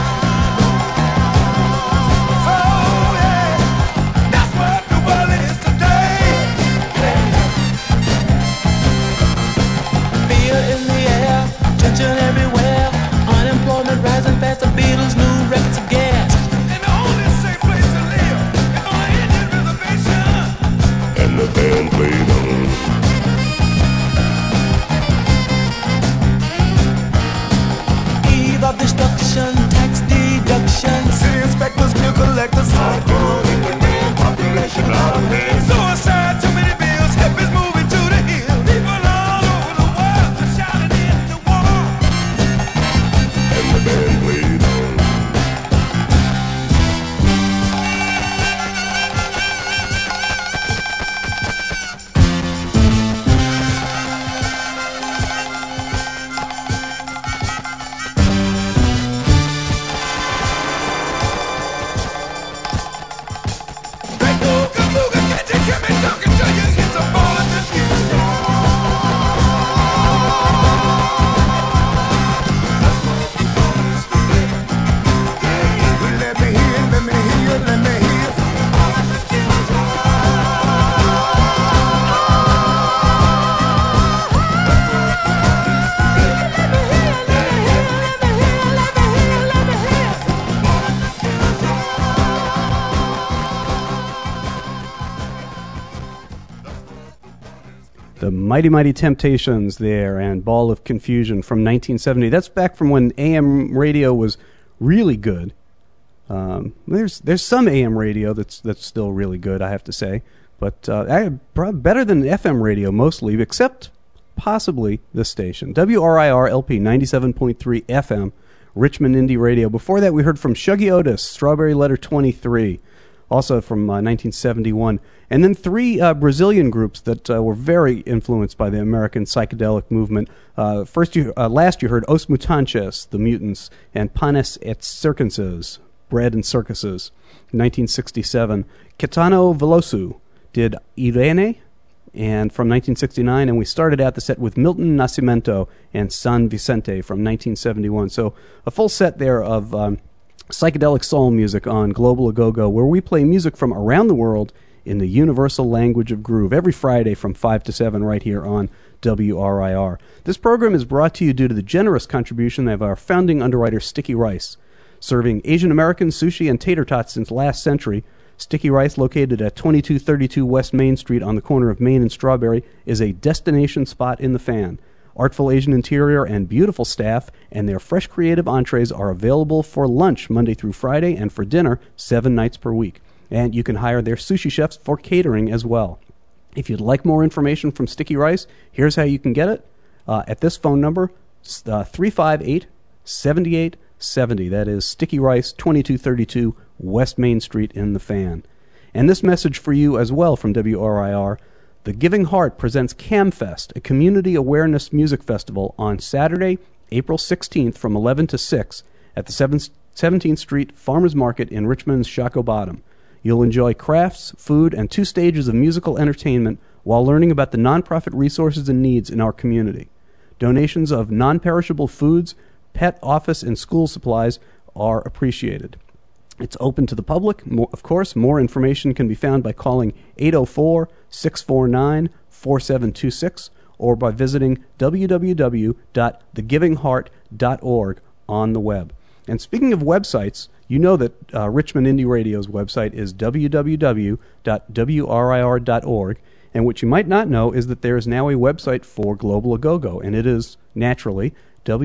Everywhere, unemployment rising fast. The Beatles' new records of gas. And the only safe place to live is on an Indian reservation. And the band played on. Eve of destruction, tax deduction. City inspectors, bill collectors, hardcore population out of hand. Suicide, too many bills. Hippies moving to the hill. People all over the world are shouting in the war. And the band played on. The Mighty Mighty Temptations there, and Ball of Confusion from 1970. That's back from when AM radio was really good. There's some AM radio that's still really good, I have to say, but better than FM radio mostly, except possibly this station, WRIR LP 97.3 FM, Richmond Indie Radio. Before that, we heard from Shuggy Otis, Strawberry Letter 23. Also from 1971, and then three Brazilian groups that were very influenced by the American psychedelic movement. Last you heard Os Mutantes, the Mutants, and Panes et Circenses, Bread and Circuses. 1967, Caetano Veloso did Irene, and from 1969, and we started out the set with Milton Nascimento and San Vicente from 1971. So a full set there of psychedelic soul music on Global A-Go-Go, where we play music from around the world in the universal language of groove every Friday from 5 to 7 right here on WRIR. This program is brought to you due to the generous contribution of our founding underwriter Sticky Rice. Serving Asian American sushi and tater tots since last century, Sticky Rice, located at 2232 West Main Street on the corner of Main and Strawberry, is a destination spot in the fan. Artful Asian interior and beautiful staff, and their fresh creative entrees are available for lunch Monday through Friday and for dinner 7 nights per week. And you can hire their sushi chefs for catering as well. If you'd like more information from Sticky Rice, here's how you can get it. At this phone number, 358-7870. That is Sticky Rice, 2232 West Main Street in the fan. And this message for you as well from WRIR. The Giving Heart presents CamFest, a community awareness music festival, on Saturday, April 16th from 11 to 6 at the 17th Street Farmers Market in Richmond's Shockoe Bottom. You'll enjoy crafts, food, and 2 stages of musical entertainment while learning about the nonprofit resources and needs in our community. Donations of non-perishable foods, pet, office, and school supplies are appreciated. It's open to the public. Of course, more information can be found by calling 804-649-4726 or by visiting www.thegivingheart.org on the web. And speaking of websites, you know that Richmond Indie Radio's website is www.wrir.org, and what you might not know is that there is now a website for Global Agogo, and it is, naturally,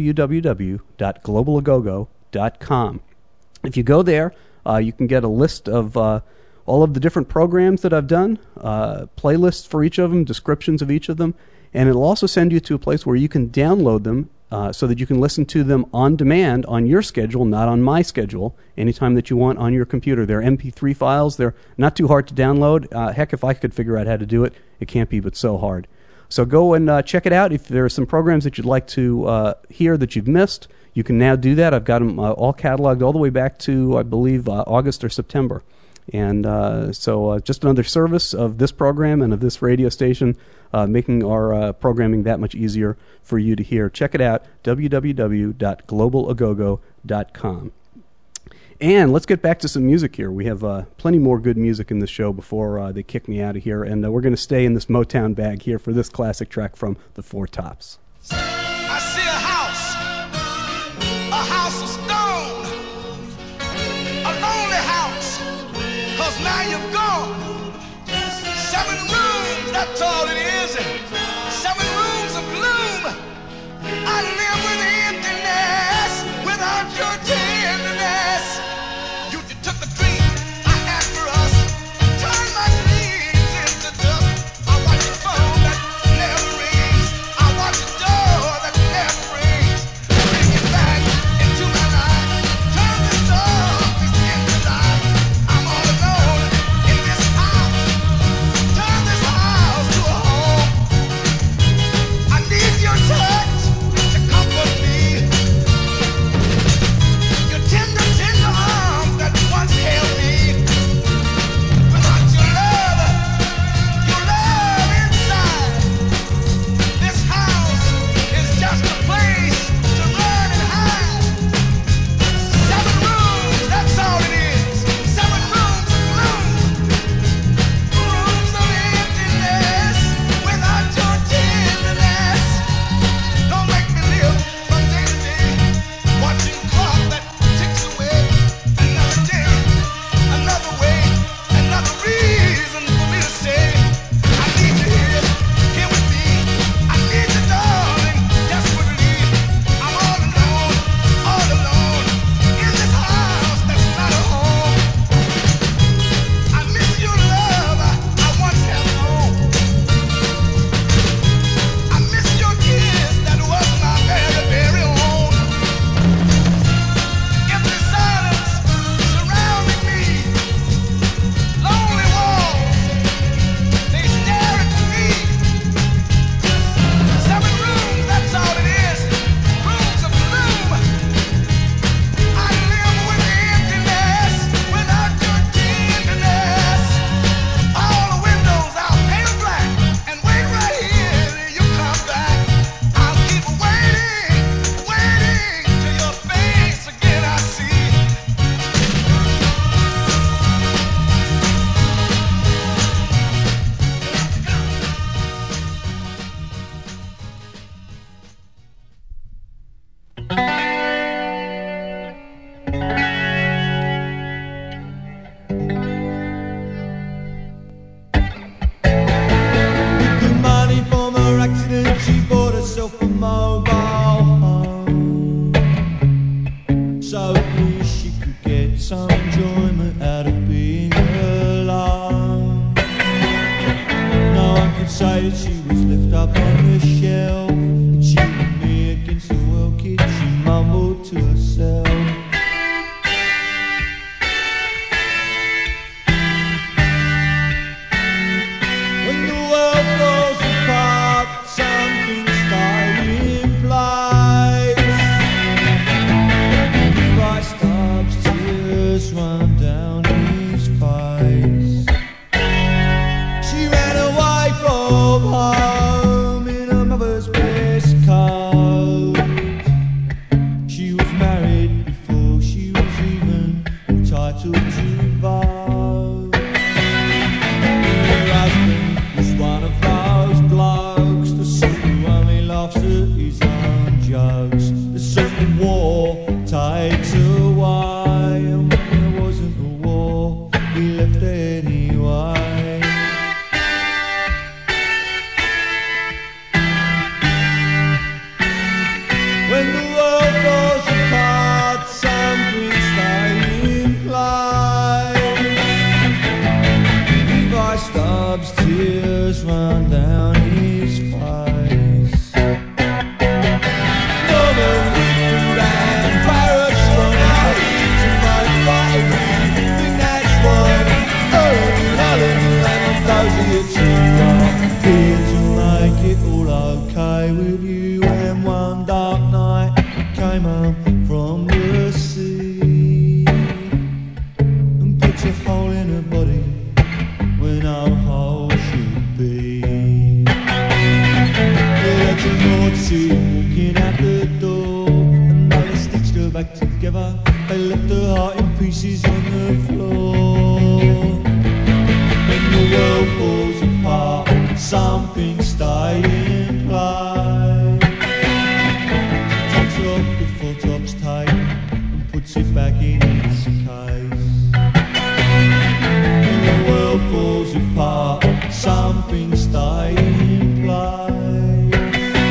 www.globalagogo.com. If you go there, you can get a list of all of the different programs that I've done, playlists for each of them, descriptions of each of them, and it'll also send you to a place where you can download them so that you can listen to them on demand on your schedule, not on my schedule, anytime that you want on your computer. They're MP3 files. They're not too hard to download. Heck, if I could figure out how to do it, it can't be but so hard. So go and check it out. If there are some programs that you'd like to hear that you've missed, you can now do that. I've got them all cataloged all the way back to, I believe, August or September. And so just another service of this program and of this radio station, making our programming that much easier for you to hear. Check it out, www.globalagogo.com. And let's get back to some music here. We have plenty more good music in this show before they kick me out of here. And we're going to stay in this Motown bag here for this classic track from the Four Tops. I see a house of stone, a lonely house, 'cause now you're gone. 7 rooms, that's all it is, 7 rooms of gloom. I live with emptiness without your tenderness. You took the dream I had for us, turned my dreams into dust. I watch the phone that never rings, I watch the door that never rings. Bring it back into my life, turn this off, this empty life. I'm all alone in this house, turn this house to a home. I need your touch to comfort me, your tender, tender arms that once held me. Without your love inside, this house is just a place to run and hide. 7 rooms, that's all it is, 7 rooms of gloom, rooms of emptiness without your tenderness. Don't make me live from day to day, watching clock that ticks away. Another day, another way, another reason for me to say I need you here with me. I need you, darling, desperately. I'm all alone in this house that's not a home. I miss your love I once had known. I miss your kiss that was my very, very own. Empty silence surrounding me, lonely walls, they stare at me. 7 rooms, that's all it is, rooms of gloom. I live with emptiness without your tenderness. All the windows I'll paint black and wait right here till you come back. I'll keep waiting till your face again I see. The money from her accident, she bought herself a mobile home, so at least she could get some enjoyment out of being alone. No one could say that she was left up on the shelf, and she and me against the world, kid, she mumbled to herself. When the world come home in her mother's best coat. She was married before she was even entitled to vote. Her husband was one of those blokes, the sort who only laughs at his own jokes. The sort of war takes away, and when there wasn't a war, he left anyway. When the world falls apart, something stay in place. Levi Stubbs' tears run down his face. Norman Whitfield and Paris run out to fight fighting. Think that's one. Alan and those of you two are here to make it all okay with you. And one dark night came home from the sea and put a hole in her body where no hole should be. Yeah, that's a naughty walking out the door, and they stitched her back together. They left her heart in pieces on the floor. When the world falls apart, something stay in place. Takes off before top's tape and puts it back in its case. When the world falls apart, something stay in place.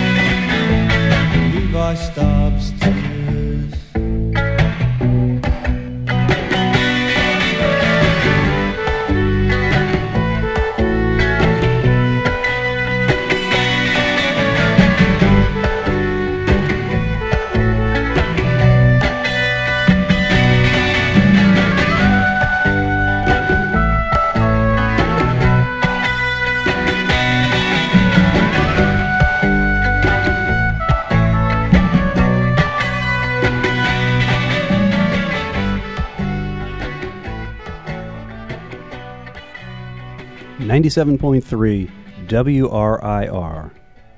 Levi Stubbs' tears. .3 WRIR.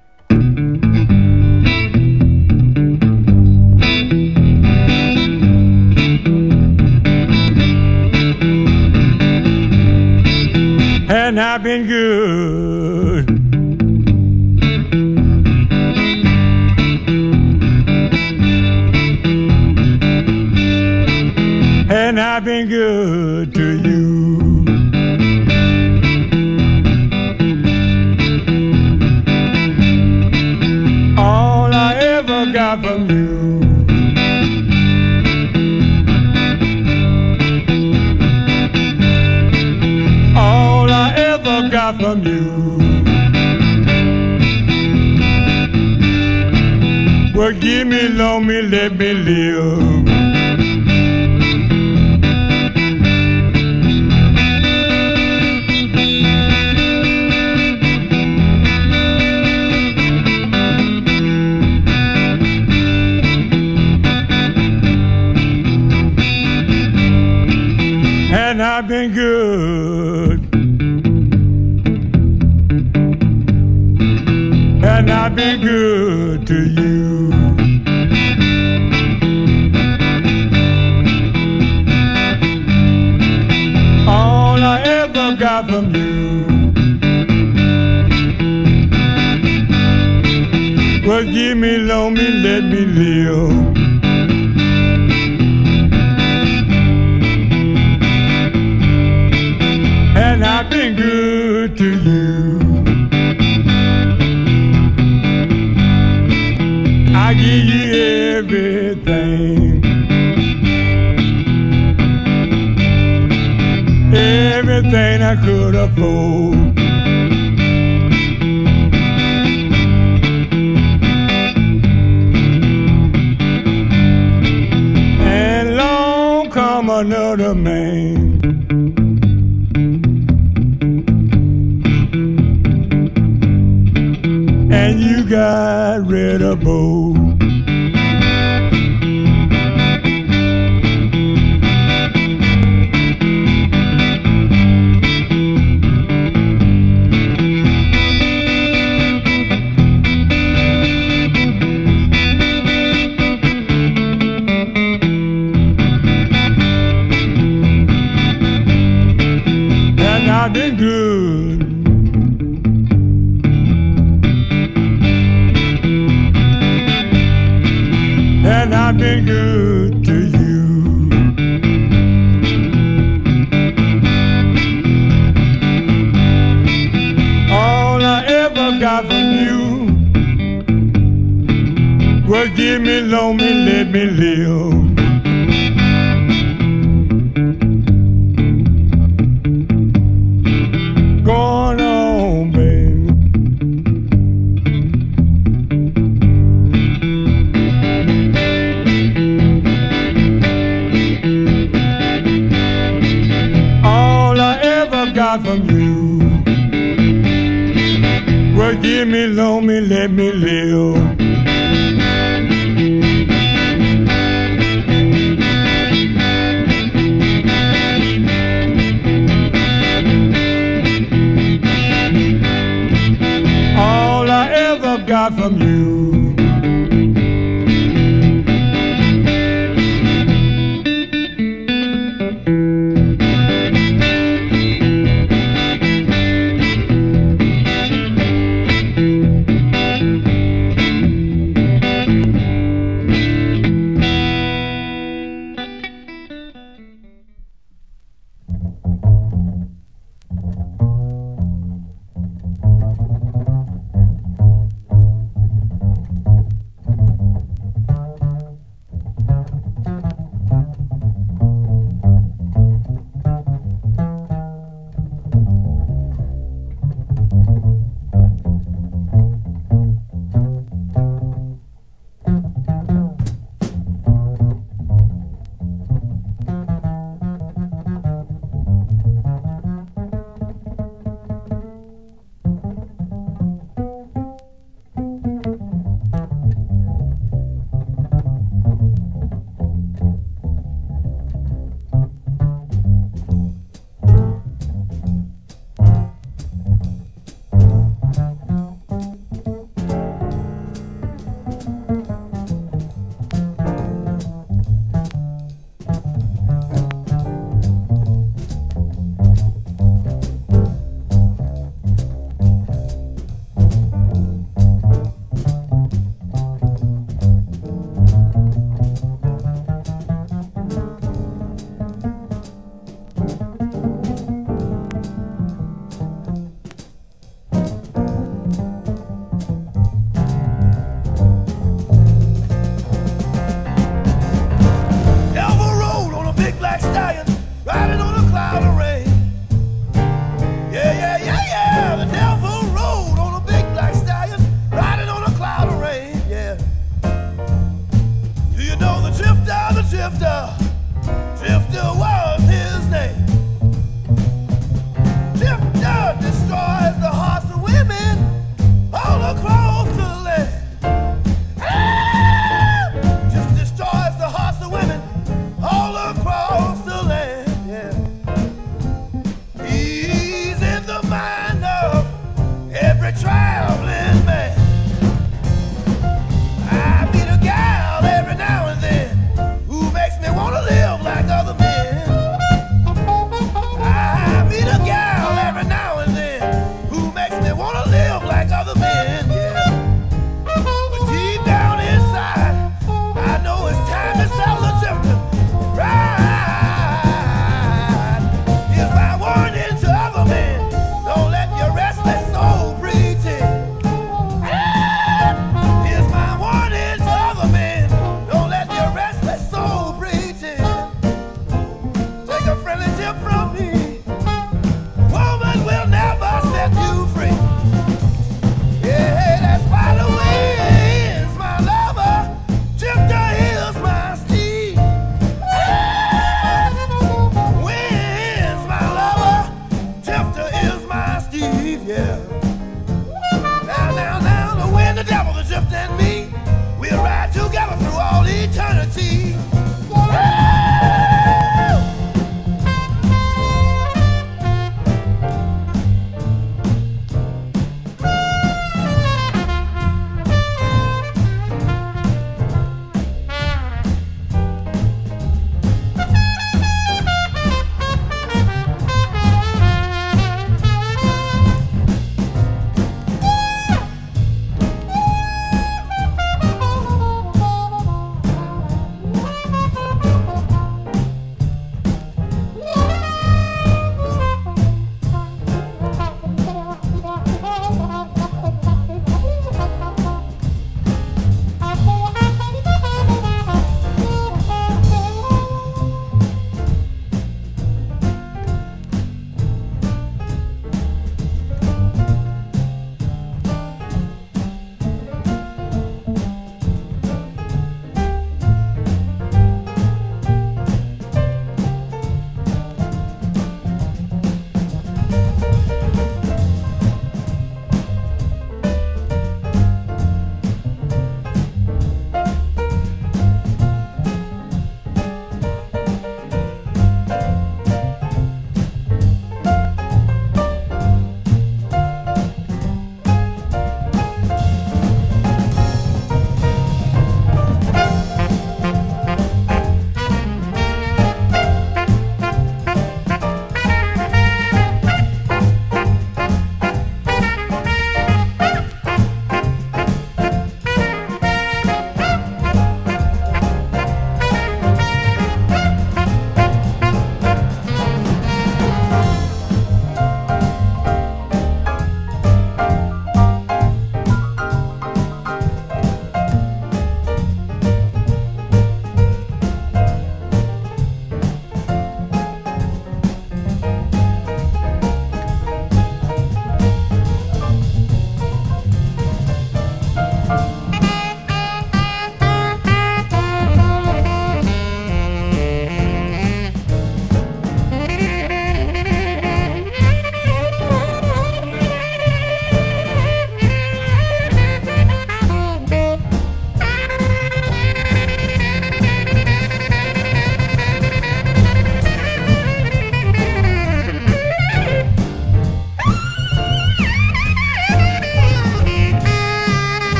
And I've been good. And I've been good to you. All I ever got from you. All I ever got from you. Well, give me, loan me, let me live. And I've been good. And I've been good to you. All I ever got from you was give me, loan me, let me live. And I've been good to you. I give you everything, everything I could afford. And long come another man, and you got rid of both. I've been good to you. All I ever got from you was give me, loan me, let me live. Going on, baby. All I ever got from you was give me, loan me, let me live. All I ever got from you. Don't let your restless soul breathe in.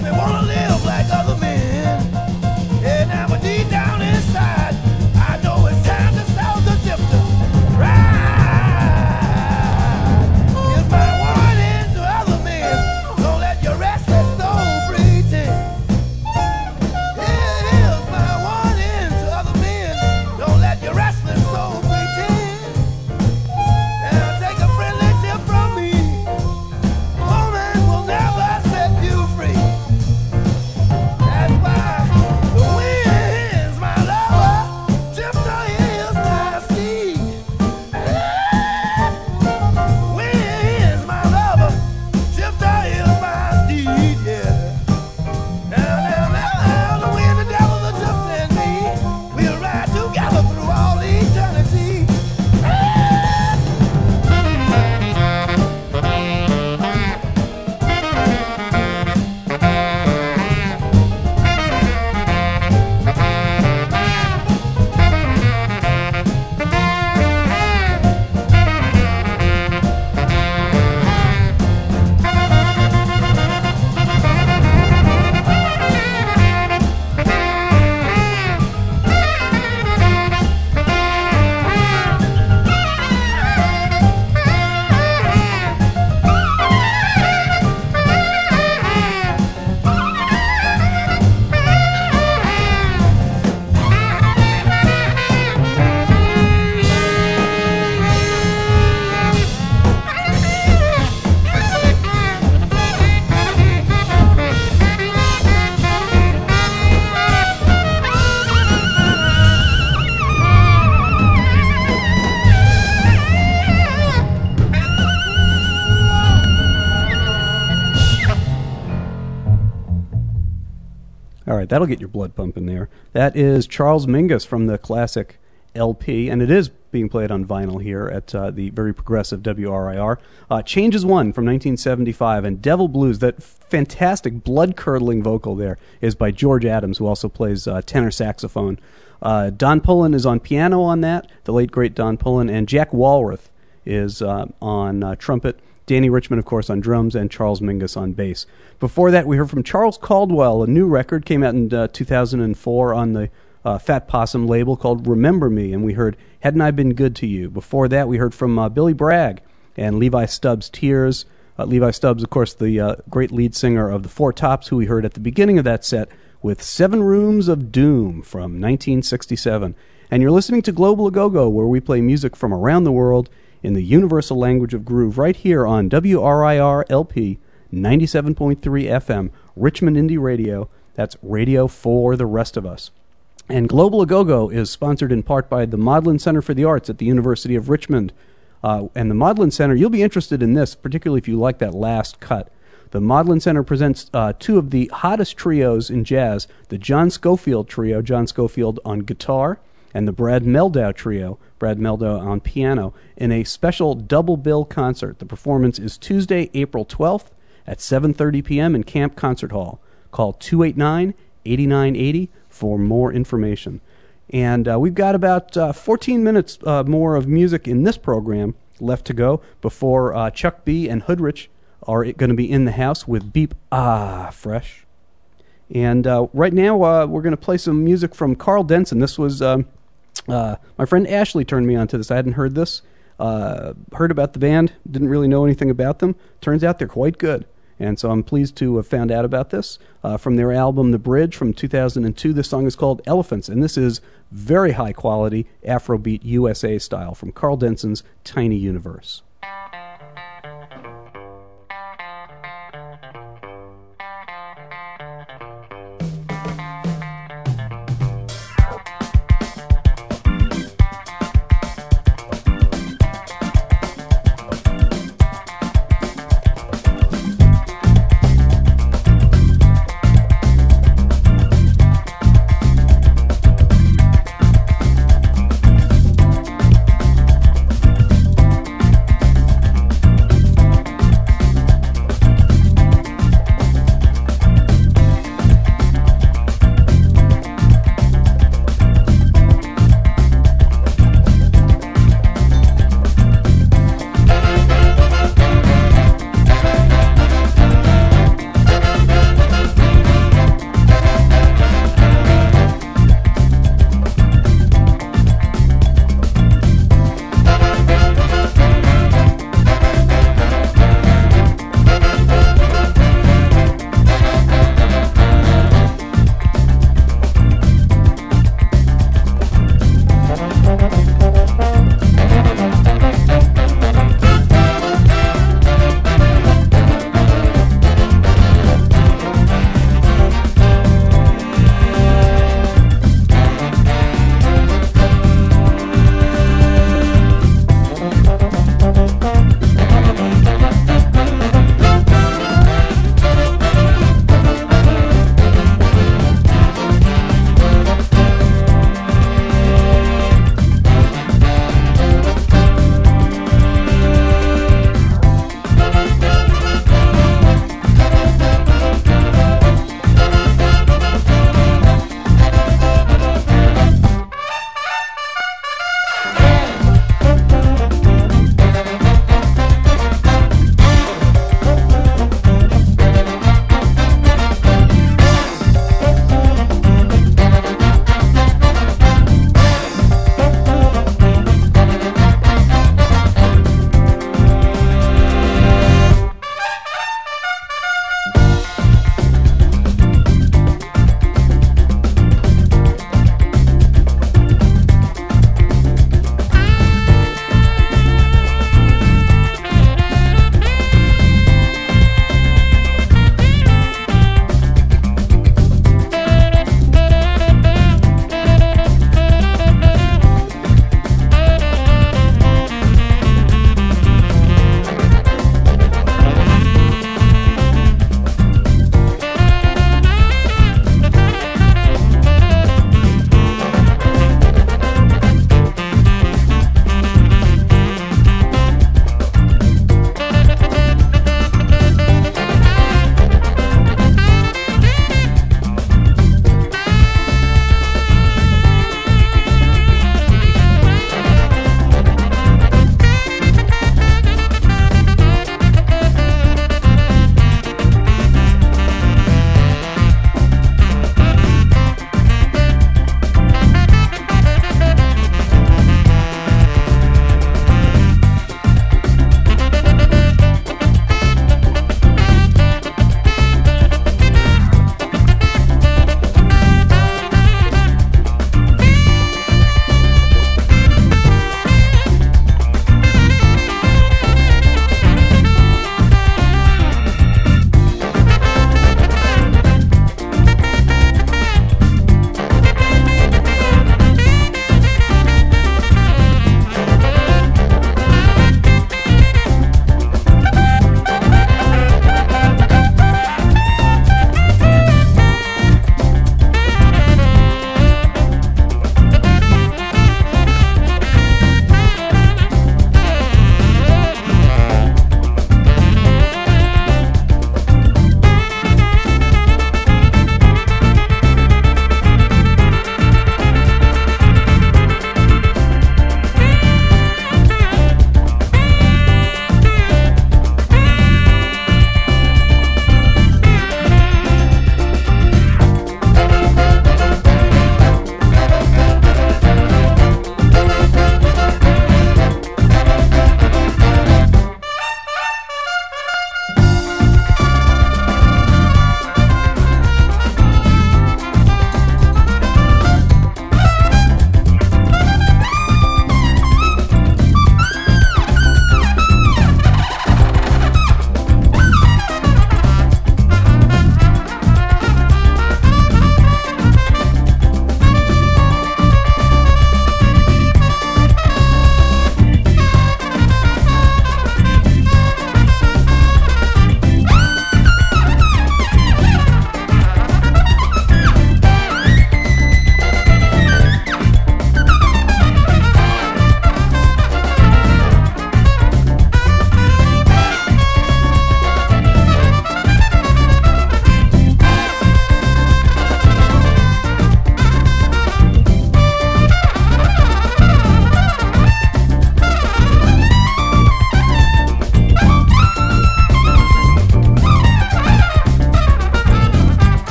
makes me wanna live like other men. Yeah, now but deep down inside, I know it's time to start the drifter. Ride. Here's my warning to other men. Don't let your restless soul pretend. Here's my warning to other men. Don't let your restless soul pretend. Now take a friendly tip from me. Woman will never set you free. That's why the wind's my lover, drifter is my steed. Wind's my lover, drifter is my steed. Yeah. Now, the wind, the devil, the drifter, and me, we'll ride together through all eternity. All right, that'll get your blood pumping there. That is Charles Mingus from the classic LP, and it is being played on vinyl here at the very progressive WRIR. Changes One from 1975, and Devil Blues, that fantastic blood-curdling vocal there, is by George Adams, who also plays tenor saxophone. Don Pullen is on piano on that, the late, great Don Pullen, and Jack Walrath is on trumpet. Danny Richmond, of course, on drums, and Charles Mingus on bass. Before that, we heard from Charles Caldwell. A new record came out in 2004 on the Fat Possum label called Remember Me, and we heard Hadn't I Been Good to You. Before that, we heard from Billy Bragg and Levi Stubbs' Tears. Levi Stubbs, of course, the great lead singer of the Four Tops, who we heard at the beginning of that set with 7 Rooms of Doom from 1967. And you're listening to Global A Go-Go, where we play music from around the world in the universal language of groove, right here on WRIR LP 97.3 FM, Richmond Indie Radio. That's radio for the rest of us. And Global A Go-Go is sponsored in part by the Modlin Center for the Arts at the University of Richmond. And the Modlin Center, you'll be interested in this, particularly if you like that last cut. The Modlin Center presents 2 of the hottest trios in jazz, the John Scofield Trio, John Scofield on guitar, and the Brad Meldau Trio, Brad Meldau on piano, in a special double bill concert. The performance is Tuesday, April 12th at 7:30 p.m. in Camp Concert Hall. Call 289-8980 for more information. And we've got about 14 minutes more of music in this program left to go before Chuck B. and Hoodrich are going to be in the house with Beep Fresh. And right now we're going to play some music from Carl Denson. This was... my friend Ashley turned me on to this. I hadn't heard this. Heard about the band, didn't really know anything about them. Turns out they're quite good. And so I'm pleased to have found out about this. From their album The Bridge from 2002, this song is called Elephants. And this is very high quality Afrobeat USA style from Carl Denson's Tiny Universe.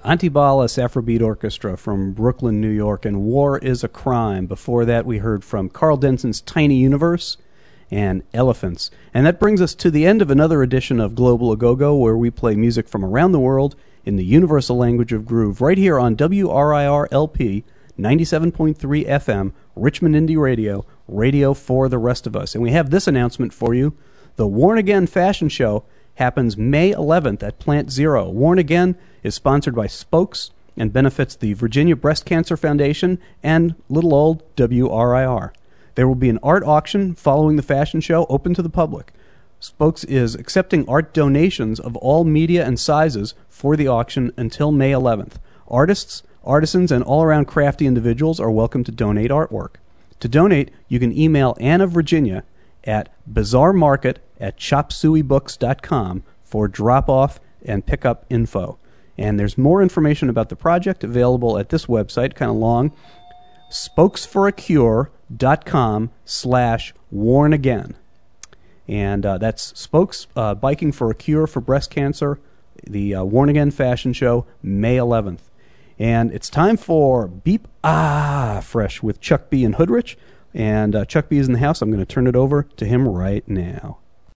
Antibalas Afrobeat Orchestra from Brooklyn, New York, and War is a Crime. Before that, we heard from Carl Denson's Tiny Universe and Elephants. And that brings us to the end of another edition of Global A-Go-Go, where we play music from around the world in the universal language of groove, right here on WRIR-LP 97.3 FM, Richmond Indie Radio, radio for the rest of us. And we have this announcement for you. The Worn Again Fashion Show happens May 11th at Plant Zero. Worn Again is sponsored by Spokes and benefits the Virginia Breast Cancer Foundation and little old WRIR. There will be an art auction following the fashion show, open to the public. Spokes is accepting art donations of all media and sizes for the auction until May 11th. Artists, artisans, and all-around crafty individuals are welcome to donate artwork. To donate, you can email Anna Virginia at bizarremarket@chopsueybooks.com for drop-off and pick-up info. And there's more information about the project available at this website, kind of long, spokesforacure.com/wornagain. And that's Spokes Biking for a Cure for Breast Cancer, the Worn Again Fashion Show, May 11th. And it's time for Beep Fresh with Chuck B and Hoodrich. And Chuck B is in the house. I'm going to turn it over to him right now.